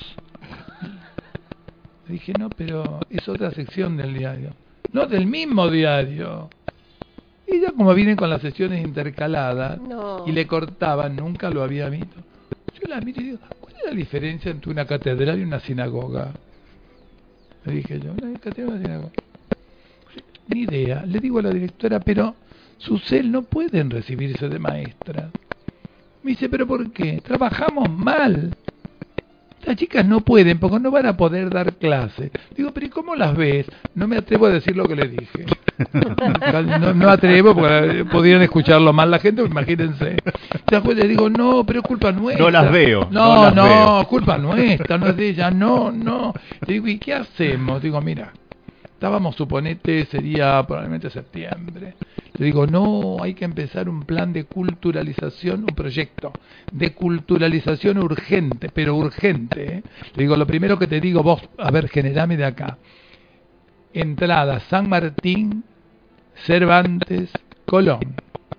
Le dije, no, pero es otra sección del diario. No, del mismo diario. Y ya como vienen con las sesiones intercaladas y le cortaban, nunca lo había visto. Yo la miro y digo, ¿cuál es la diferencia entre una catedral y una sinagoga? Le dije yo, una catedral y una sinagoga. Ni idea. Le digo a la directora, pero Susel no pueden recibirse de maestra. Me dice, ¿pero por qué? Trabajamos mal. Las chicas no pueden porque no van a poder dar clase. Digo, pero ¿y cómo las ves? No me atrevo a decir lo que le dije. No me atrevo porque podrían escucharlo mal la gente, imagínense. Después le digo, no, pero es culpa nuestra. No las veo. No, culpa nuestra, no es de ella, no. Le digo, ¿y qué hacemos? Digo, mira, estábamos, suponete, sería probablemente septiembre. Le digo, no, hay que empezar un plan de culturalización, un proyecto de culturalización urgente, pero urgente. Le digo, lo primero que te digo, vos, a ver, generame de acá. Entrada, San Martín, Cervantes, Colón.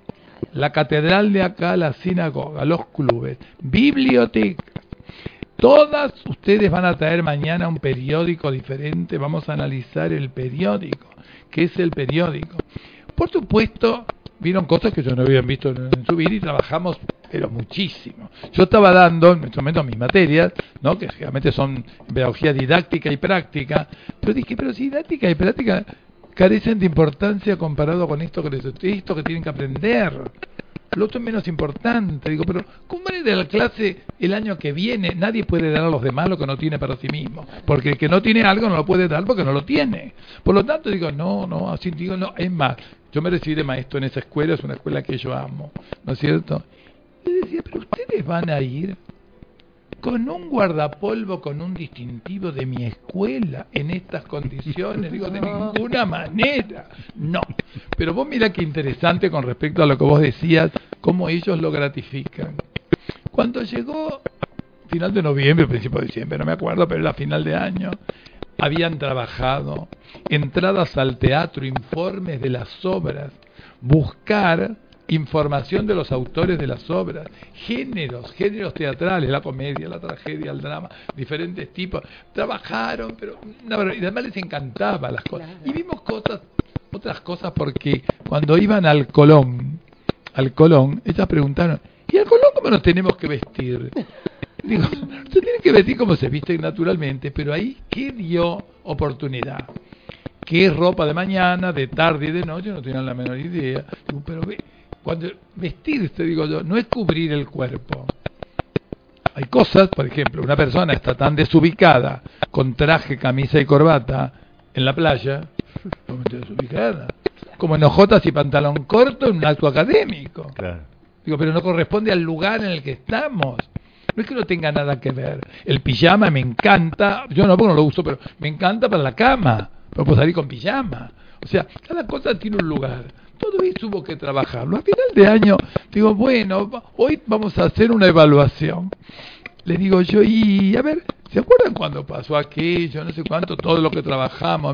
La catedral de acá, la sinagoga, los clubes, biblioteca. Todas ustedes van a traer mañana un periódico diferente, vamos a analizar el periódico. ¿Qué es el periódico? Por supuesto, vieron cosas que yo no había visto en su vida y trabajamos, pero muchísimo. Yo estaba dando, en este momento, mis materias, ¿no? Que realmente son pedagogía didáctica y práctica, pero dije, pero si didáctica y práctica carecen de importancia comparado con esto que tienen que aprender. Lo otro es menos importante. Digo, pero ¿cómo van a ir a la clase el año que viene? Nadie puede dar a los demás lo que no tiene para sí mismo, porque el que no tiene algo no lo puede dar porque no lo tiene. Por lo tanto digo, no, así digo, no, es más, yo me recibí de maestro en esa escuela, es una escuela que yo amo, ¿no es cierto? Y decía, pero ustedes van a ir con un guardapolvo, con un distintivo de mi escuela, en estas condiciones. Digo, de ninguna manera, no. Pero vos mirá qué interesante con respecto a lo que vos decías, cómo ellos lo gratifican. Cuando llegó final de noviembre, principio de diciembre, no me acuerdo, pero era final de año, habían trabajado entradas al teatro, informes de las obras, buscar información de los autores de las obras, géneros teatrales, la comedia, la tragedia, el drama, diferentes tipos. Trabajaron, pero y además les encantaba las cosas. Y vimos otras cosas, porque cuando iban al Colón, ellas preguntaron, ¿y al Colón cómo nos tenemos que vestir? Digo, se tienen que vestir como se visten naturalmente, pero ahí, ¿qué dio oportunidad? ¿Qué es ropa de mañana, de tarde y de noche? No tenían la menor idea. Digo, pero cuando vestirse, digo yo, no es cubrir el cuerpo. Hay cosas, por ejemplo, una persona está tan desubicada con traje, camisa y corbata en la playa, desubicada, como en hojotas y pantalón corto en un acto académico. Claro. Digo, pero no corresponde al lugar en el que estamos. No es que no tenga nada que ver. El pijama me encanta, yo no, porque no lo uso, pero me encanta para la cama, pero puedo salir con pijama. O sea, cada cosa tiene un lugar. Todo eso hubo que trabajarlo. A final de año, digo, bueno, hoy vamos a hacer una evaluación. Le digo yo, y a ver, ¿se acuerdan cuando pasó aquello, no sé cuánto, todo lo que trabajamos?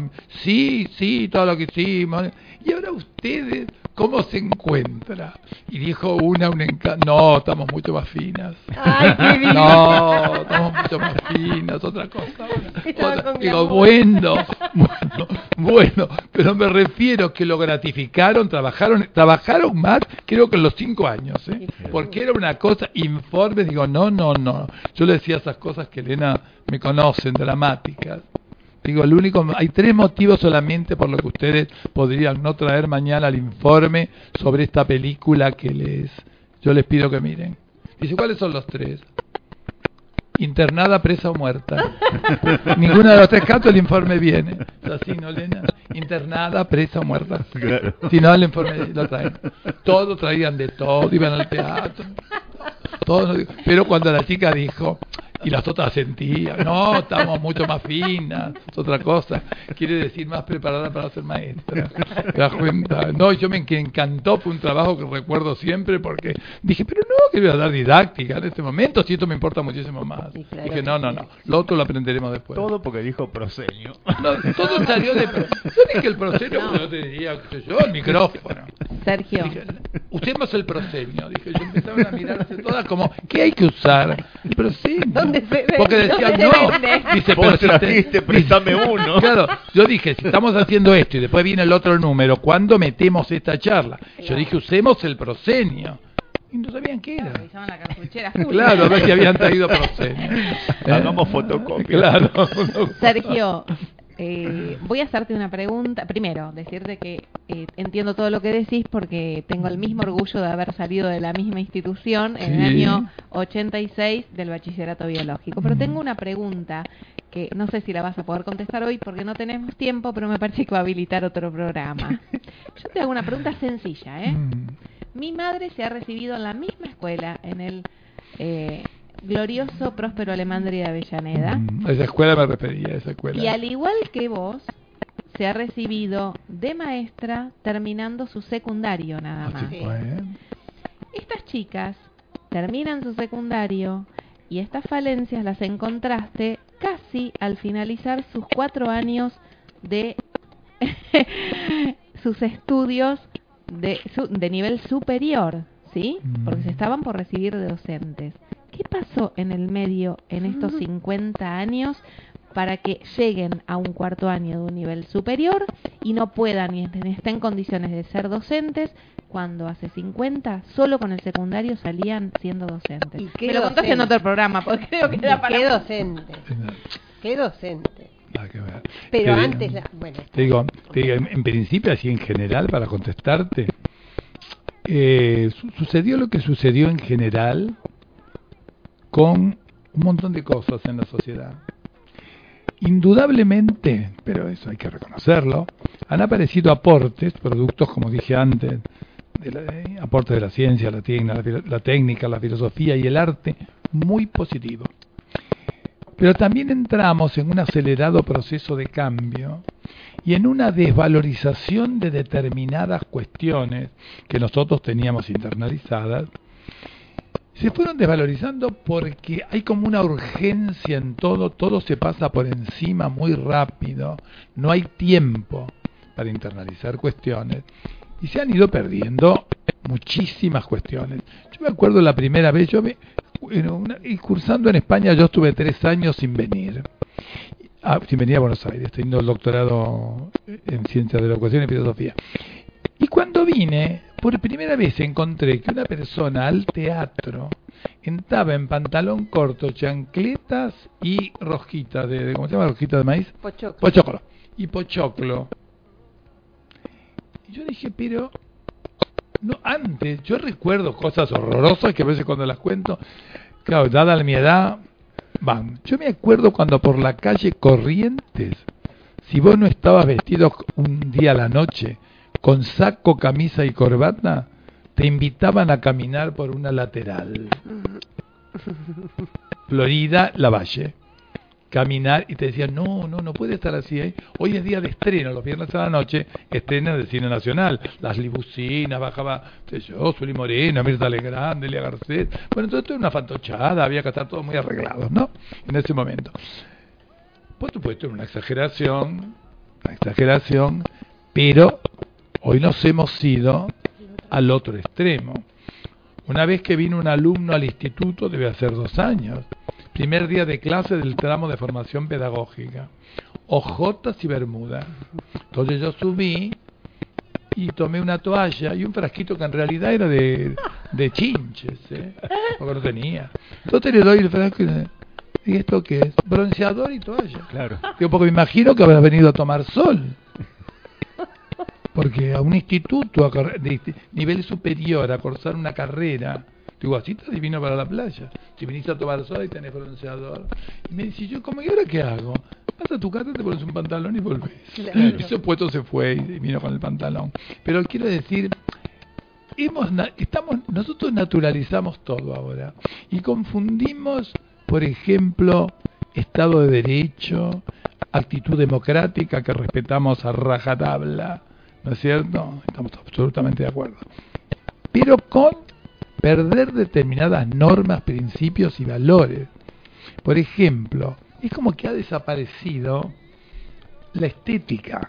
Sí, todo lo que hicimos. Y ahora ustedes, ¿cómo se encuentra? Y dijo una encanto. No, estamos mucho más finas. Ay, qué bien. No, estamos mucho más finas, otra cosa. Digo, bueno, pero me refiero que lo gratificaron, trabajaron más, creo que en los 5 años, ¿eh? Porque era una cosa, informes, digo, no. Yo le decía esas cosas que Elena me conocen, dramáticas. Digo, hay 3 motivos solamente por los que ustedes podrían no traer mañana el informe sobre esta película que yo les pido que miren. Dice, ¿cuáles son los 3? Internada, presa o muerta. Ninguna de los 3 casos el informe viene. Así, ¿no, Elena? Internada, presa o muerta. Claro. Si no, el informe lo traen. Todos traían de todo, iban al teatro. Todos, pero cuando la chica dijo, y las otras sentían, no, estamos mucho más finas, es otra cosa, quiere decir más preparada para ser maestra. ¿Te das cuenta? No, yo me encantó, fue un trabajo que recuerdo siempre porque dije, pero no, que voy a dar didáctica en este momento, si esto me importa muchísimo más. Claro, dije, no, lo otro lo aprenderemos después. Todo porque dijo proscenio. No, todo salió de... Yo dije el proscenio, porque yo te diría, yo, el micrófono. Sergio. Dije, usemos el proscenio, dije, yo empezaba a mirar hacia todas como, ¿qué hay que usar? El proscenio. ¿Dónde se ve? Porque decían, no, dice, vos trajiste, préstame uno. Claro, yo dije, si estamos haciendo esto y después viene el otro número, ¿cuándo metemos esta charla? Yo dije, usemos el proscenio. Y no sabían qué era. Claro, a ver si habían traído proscenio. Hagamos fotocopia. Claro. Sergio, voy a hacerte una pregunta. Primero, decirte que entiendo todo lo que decís porque tengo el mismo orgullo de haber salido de la misma institución en el año 86 del bachillerato biológico. Pero tengo una pregunta que no sé si la vas a poder contestar hoy porque no tenemos tiempo, pero me parece que va a habilitar otro programa. Yo te hago una pregunta sencilla, Mi madre se ha recibido en la misma escuela, en el glorioso Próspero Alemandri de Avellaneda. A esa escuela me refería, a esa escuela. Y al igual que vos, se ha recibido de maestra terminando su secundario nada más. Sí. Estas chicas terminan su secundario y estas falencias las encontraste casi al finalizar sus 4 años de sus estudios de nivel superior, ¿sí? Porque se estaban por recibir de docentes. ¿Qué pasó en el medio en estos 50 años para que lleguen a un 4º año de un nivel superior y no puedan ni estén en condiciones de ser docentes cuando hace 50 solo con el secundario salían siendo docentes? Me lo contaste en otro programa, porque creo que era para... ¿Qué docente? ¿Qué docente? Que ver. Pero antes, bueno. Te digo, en principio, así en general, para contestarte, sucedió lo que sucedió en general con un montón de cosas en la sociedad. Indudablemente, pero eso hay que reconocerlo, han aparecido aportes, productos, como dije antes, aportes de la ciencia, la técnica, la filosofía y el arte, muy positivos. Pero también entramos en un acelerado proceso de cambio y en una desvalorización de determinadas cuestiones que nosotros teníamos internalizadas. Se fueron desvalorizando porque hay como una urgencia en todo se pasa por encima muy rápido, no hay tiempo para internalizar cuestiones y se han ido perdiendo muchísimas cuestiones. Yo me acuerdo la primera vez, y cursando en España, yo estuve 3 años sin venir a Buenos Aires, teniendo el doctorado en Ciencias de la Educación y Filosofía. Y cuando vine, por primera vez encontré que una persona al teatro entraba en pantalón corto, chancletas y rosquita ¿cómo se llama? ¿Rosquita de maíz? Pochoclo. Y pochoclo. Y yo dije, pero no, antes, yo recuerdo cosas horrorosas que a veces cuando las cuento, claro, dada mi edad, yo me acuerdo cuando por la calle Corrientes, si vos no estabas vestido un día a la noche con saco, camisa y corbata, te invitaban a caminar por una lateral. Florida, Lavalle. Caminar y te decían, no puede estar así, ¿eh? Hoy es día de estreno, los viernes a la noche, estrenas del cine nacional, las libucinas, bajaba, Zuli Moreno, Mirta Legrand, Delia Garcés, bueno, todo esto era una fantochada, había que estar todos muy arreglados, ¿no? En ese momento. Por supuesto, era una exageración, pero hoy nos hemos ido al otro extremo. Una vez que vino un alumno al instituto, debe hacer 2 años, primer día de clase del tramo de formación pedagógica, ojotas y bermuda. Entonces yo subí y tomé una toalla y un frasquito que en realidad era de chinches, porque no tenía. Entonces le doy el frasco y ¿Y esto qué es? Bronceador y toalla. Claro. Digo, porque me imagino que habrás venido a tomar sol. Porque a un instituto de nivel superior, a cursar una carrera, digo, así te divino para la playa. Si viniste a tomar sol y tenés bronceador. Y me dice, yo, ¿cómo y ahora qué hago? Vas a tu casa, te pones un pantalón y volvés. Claro. Y ese puesto se fue y vino con el pantalón. Pero quiero decir, nosotros naturalizamos todo ahora. Y confundimos, por ejemplo, Estado de Derecho, actitud democrática que respetamos a rajatabla, ¿no es cierto? Estamos absolutamente de acuerdo. Pero con perder determinadas normas, principios y valores. Por ejemplo, es como que ha desaparecido la estética.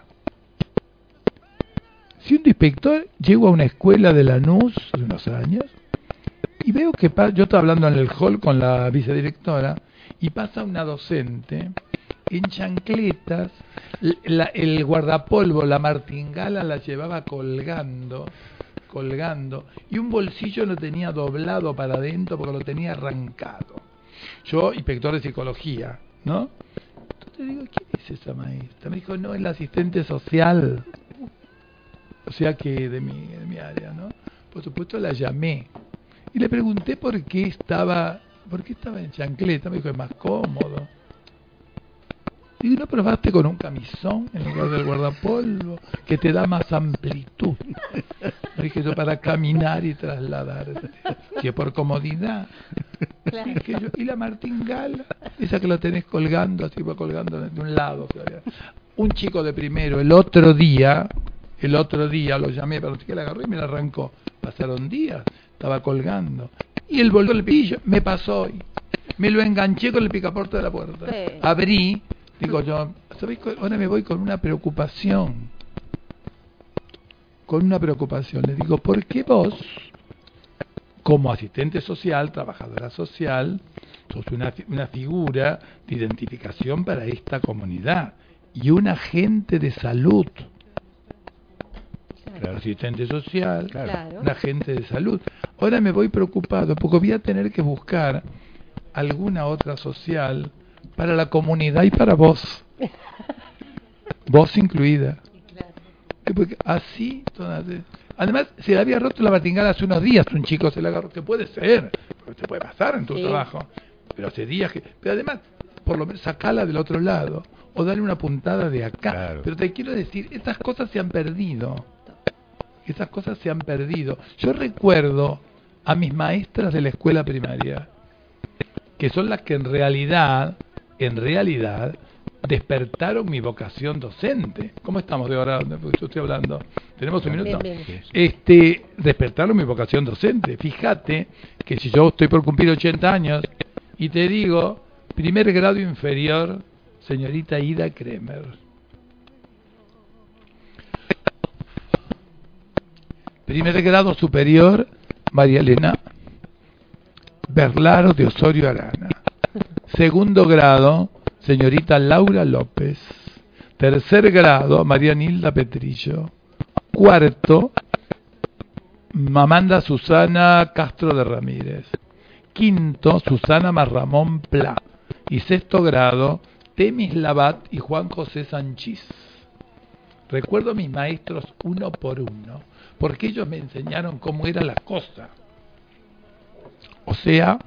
Siendo inspector, llego a una escuela de Lanús de unos años y veo que yo estaba hablando en el hall con la vicedirectora y pasa una docente en chancletas, el guardapolvo, la martingala la llevaba colgando, y un bolsillo lo tenía doblado para adentro porque lo tenía arrancado. Yo, inspector de psicología, ¿no? Entonces digo, ¿quién es esa maestra? Me dijo, no, es la asistente social. O sea que de mi área, ¿no? Por supuesto la llamé y le pregunté por qué estaba en chancleta. Me dijo, es más cómodo. Digo, ¿no probaste con un camisón en lugar del guardapolvo que te da más amplitud? Me dije yo, para caminar y trasladarte, que por comodidad. Claro. Y la martingala, esa que la tenés colgando, así va colgando de un lado. Un chico de primero, el otro día lo llamé, pero que la agarró y me la arrancó. Pasaron días, estaba colgando. Y el bolsillo del pillo me pasó hoy. Me lo enganché con el picaporte de la puerta. Sí. Abrí, digo yo, ¿sabéis? Ahora me voy con una preocupación. Le digo, ¿por qué vos, como asistente social, trabajadora social, sos una figura de identificación para esta comunidad y un agente de salud? Claro. Asistente social, claro. Un agente de salud. Ahora me voy preocupado porque voy a tener que buscar alguna otra social para la comunidad y para vos. Vos incluida. Porque así, además, se le había roto la martingala hace unos días, un chico se la agarró, que puede ser, te puede pasar en tu trabajo, pero hace días que... Pero además, por lo menos sacala del otro lado, o dale una puntada de acá. Claro. Pero te quiero decir, estas cosas se han perdido. Yo recuerdo a mis maestras de la escuela primaria, que son las que en realidad, despertaron mi vocación docente. ¿Cómo estamos de hora? Porque yo estoy hablando. ¿Tenemos un minuto? Bien. Despertaron mi vocación docente. Fíjate que si yo estoy por cumplir 80 años y te digo, primer grado inferior, señorita Ida Kremer. Primer grado superior, María Elena Berlaro de Osorio Arana. Segundo grado, señorita Laura López. Tercer grado, María Nilda Petrillo. Cuarto, Amanda Susana Castro de Ramírez. Quinto, Susana Marramón Pla. Y sexto grado, Temis Labat y Juan José Sanchís. Recuerdo a mis maestros uno por uno, porque ellos me enseñaron cómo era la cosa. O sea,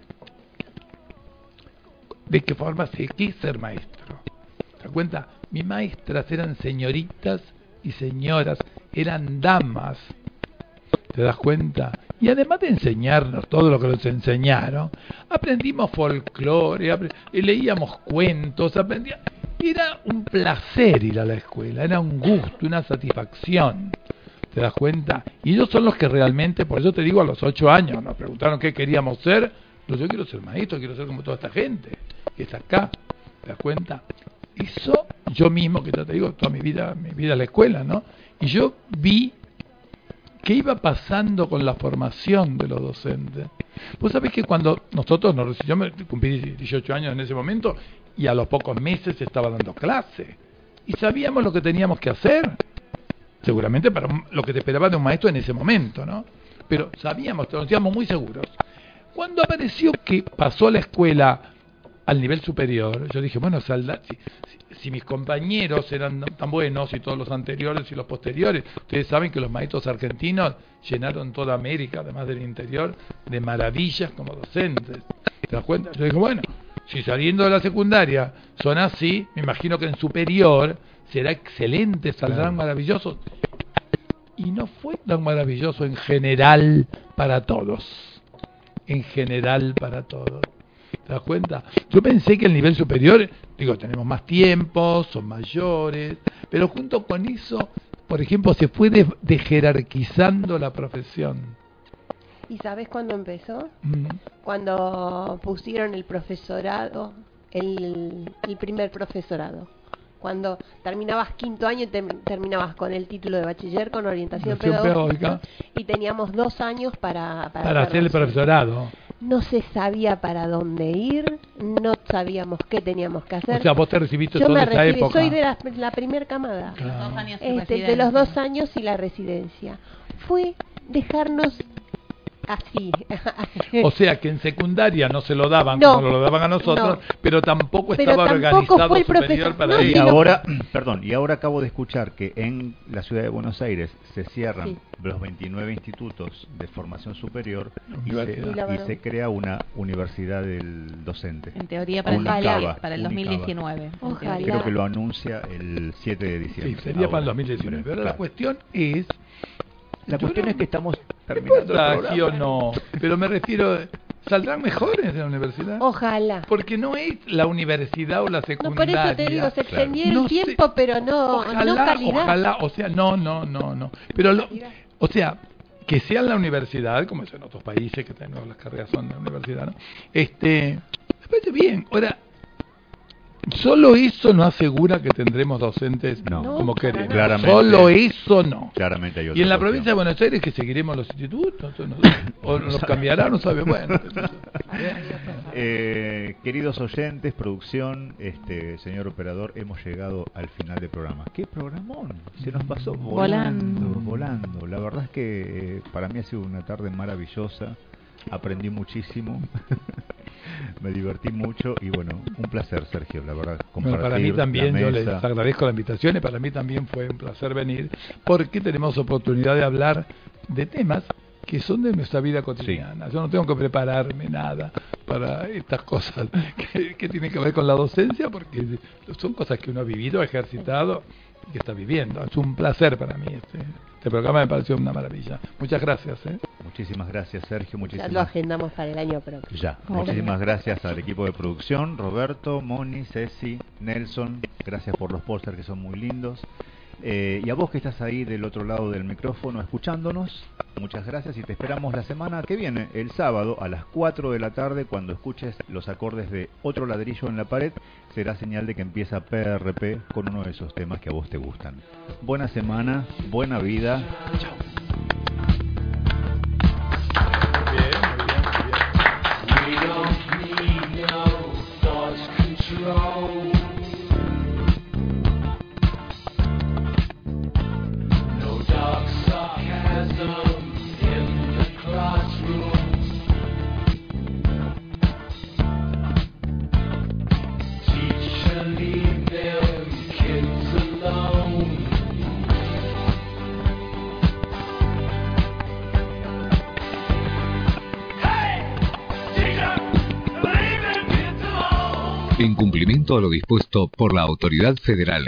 de qué forma se quiere ser maestro. ¿Te das cuenta? Mis maestras eran señoritas y señoras, eran damas. ¿Te das cuenta? Y además de enseñarnos todo lo que nos enseñaron, aprendimos folclore, leíamos cuentos, era un placer ir a la escuela, era un gusto, una satisfacción. ¿Te das cuenta? Y ellos son los que realmente, por eso te digo, a los 8 años nos preguntaron qué queríamos ser. Yo quiero ser maestro, quiero ser como toda esta gente que está acá. ¿Te das cuenta? Eso yo mismo, que ya te digo, toda mi vida a la escuela, ¿no? Y yo vi qué iba pasando con la formación de los docentes. Vos sabés que cuando nosotros yo me cumplí 18 años en ese momento y a los pocos meses estaba dando clase. Y sabíamos lo que teníamos que hacer. Seguramente para lo que te esperaba de un maestro en ese momento, ¿no? Pero sabíamos, nos sentíamos muy seguros. Cuando apareció que pasó a la escuela al nivel superior, yo dije, bueno, si mis compañeros eran tan buenos y todos los anteriores y los posteriores, ustedes saben que los maestros argentinos llenaron toda América, además del interior, de maravillas como docentes. ¿Te das cuenta? Yo dije, bueno, si saliendo de la secundaria son así, me imagino que en superior será excelente, saldrán maravillosos. Y no fue tan maravilloso en general para todos. En general para todos. ¿Te das cuenta? Yo pensé que el nivel superior, digo, tenemos más tiempo, son mayores, pero junto con eso, por ejemplo, se fue de jerarquizando la profesión. ¿Y sabes cuándo empezó? Cuando pusieron el profesorado, el primer profesorado. Cuando terminabas quinto año y terminabas con el título de bachiller con orientación pedagógica y teníamos 2 años para hacer el profesorado. No se sabía para dónde ir, no sabíamos qué teníamos que hacer. O sea, vos te recibiste toda esa época. Soy de la primer camada. Claro. De los 2 años y la residencia. Fue dejarnos así. O sea que en secundaria no se lo daban como lo daban a nosotros, pero tampoco estaba organizado superior para ellos. Y ahora acabo de escuchar que en la ciudad de Buenos Aires se cierran los 29 institutos de formación superior y se crea una universidad del docente. En teoría para el 2019. Ojalá. Creo que lo anuncia el 7 de diciembre. Sí, sería para el 2019. Pero la cuestión es... La cuestión es que estamos terminando el programa. O no, pero me refiero, ¿saldrán mejores de la universidad? Ojalá. Porque no es la universidad o la secundaria. No, por eso te digo, se extendió el tiempo, pero no calidad. Ojalá, o sea, no. Pero, o sea, que sea la universidad, como es en otros países que tenemos las carreras son de la universidad, ¿no? Me parece bien. Ahora, solo eso no asegura que tendremos docentes como queremos. Claramente, solo eso no. Claramente hay otra y en la cuestión. provincia de Buenos Aires que seguiremos los institutos o nos cambiarán, no sabe. Bueno. Queridos oyentes, producción, señor operador, hemos llegado al final del programa. ¡Qué programón! Se nos pasó volando. La verdad es que para mí ha sido una tarde maravillosa. Aprendí muchísimo. Me divertí mucho y bueno, un placer, Sergio, la verdad, compartir. Para mí también, yo les agradezco la invitación y para mí también fue un placer venir porque tenemos oportunidad de hablar de temas que son de nuestra vida cotidiana. Yo no tengo que prepararme nada para estas cosas que tienen que ver con la docencia porque son cosas que uno ha vivido, ha ejercitado y que está viviendo. Es un placer para mí. Este programa me pareció una maravilla. Muchas gracias. Muchísimas gracias, Sergio. Ya lo agendamos para el año próximo. Muchísimas gracias al equipo de producción, Roberto, Moni, Ceci, Nelson. Gracias por los pósters que son muy lindos. Y a vos que estás ahí del otro lado del micrófono escuchándonos, muchas gracias y te esperamos la semana que viene, el sábado a las 4 de la tarde, cuando escuches los acordes de Otro ladrillo en la pared, será señal de que empieza PRP con uno de esos temas que a vos te gustan. Buena semana, buena vida. Chao. En cumplimiento a lo dispuesto por la Autoridad Federal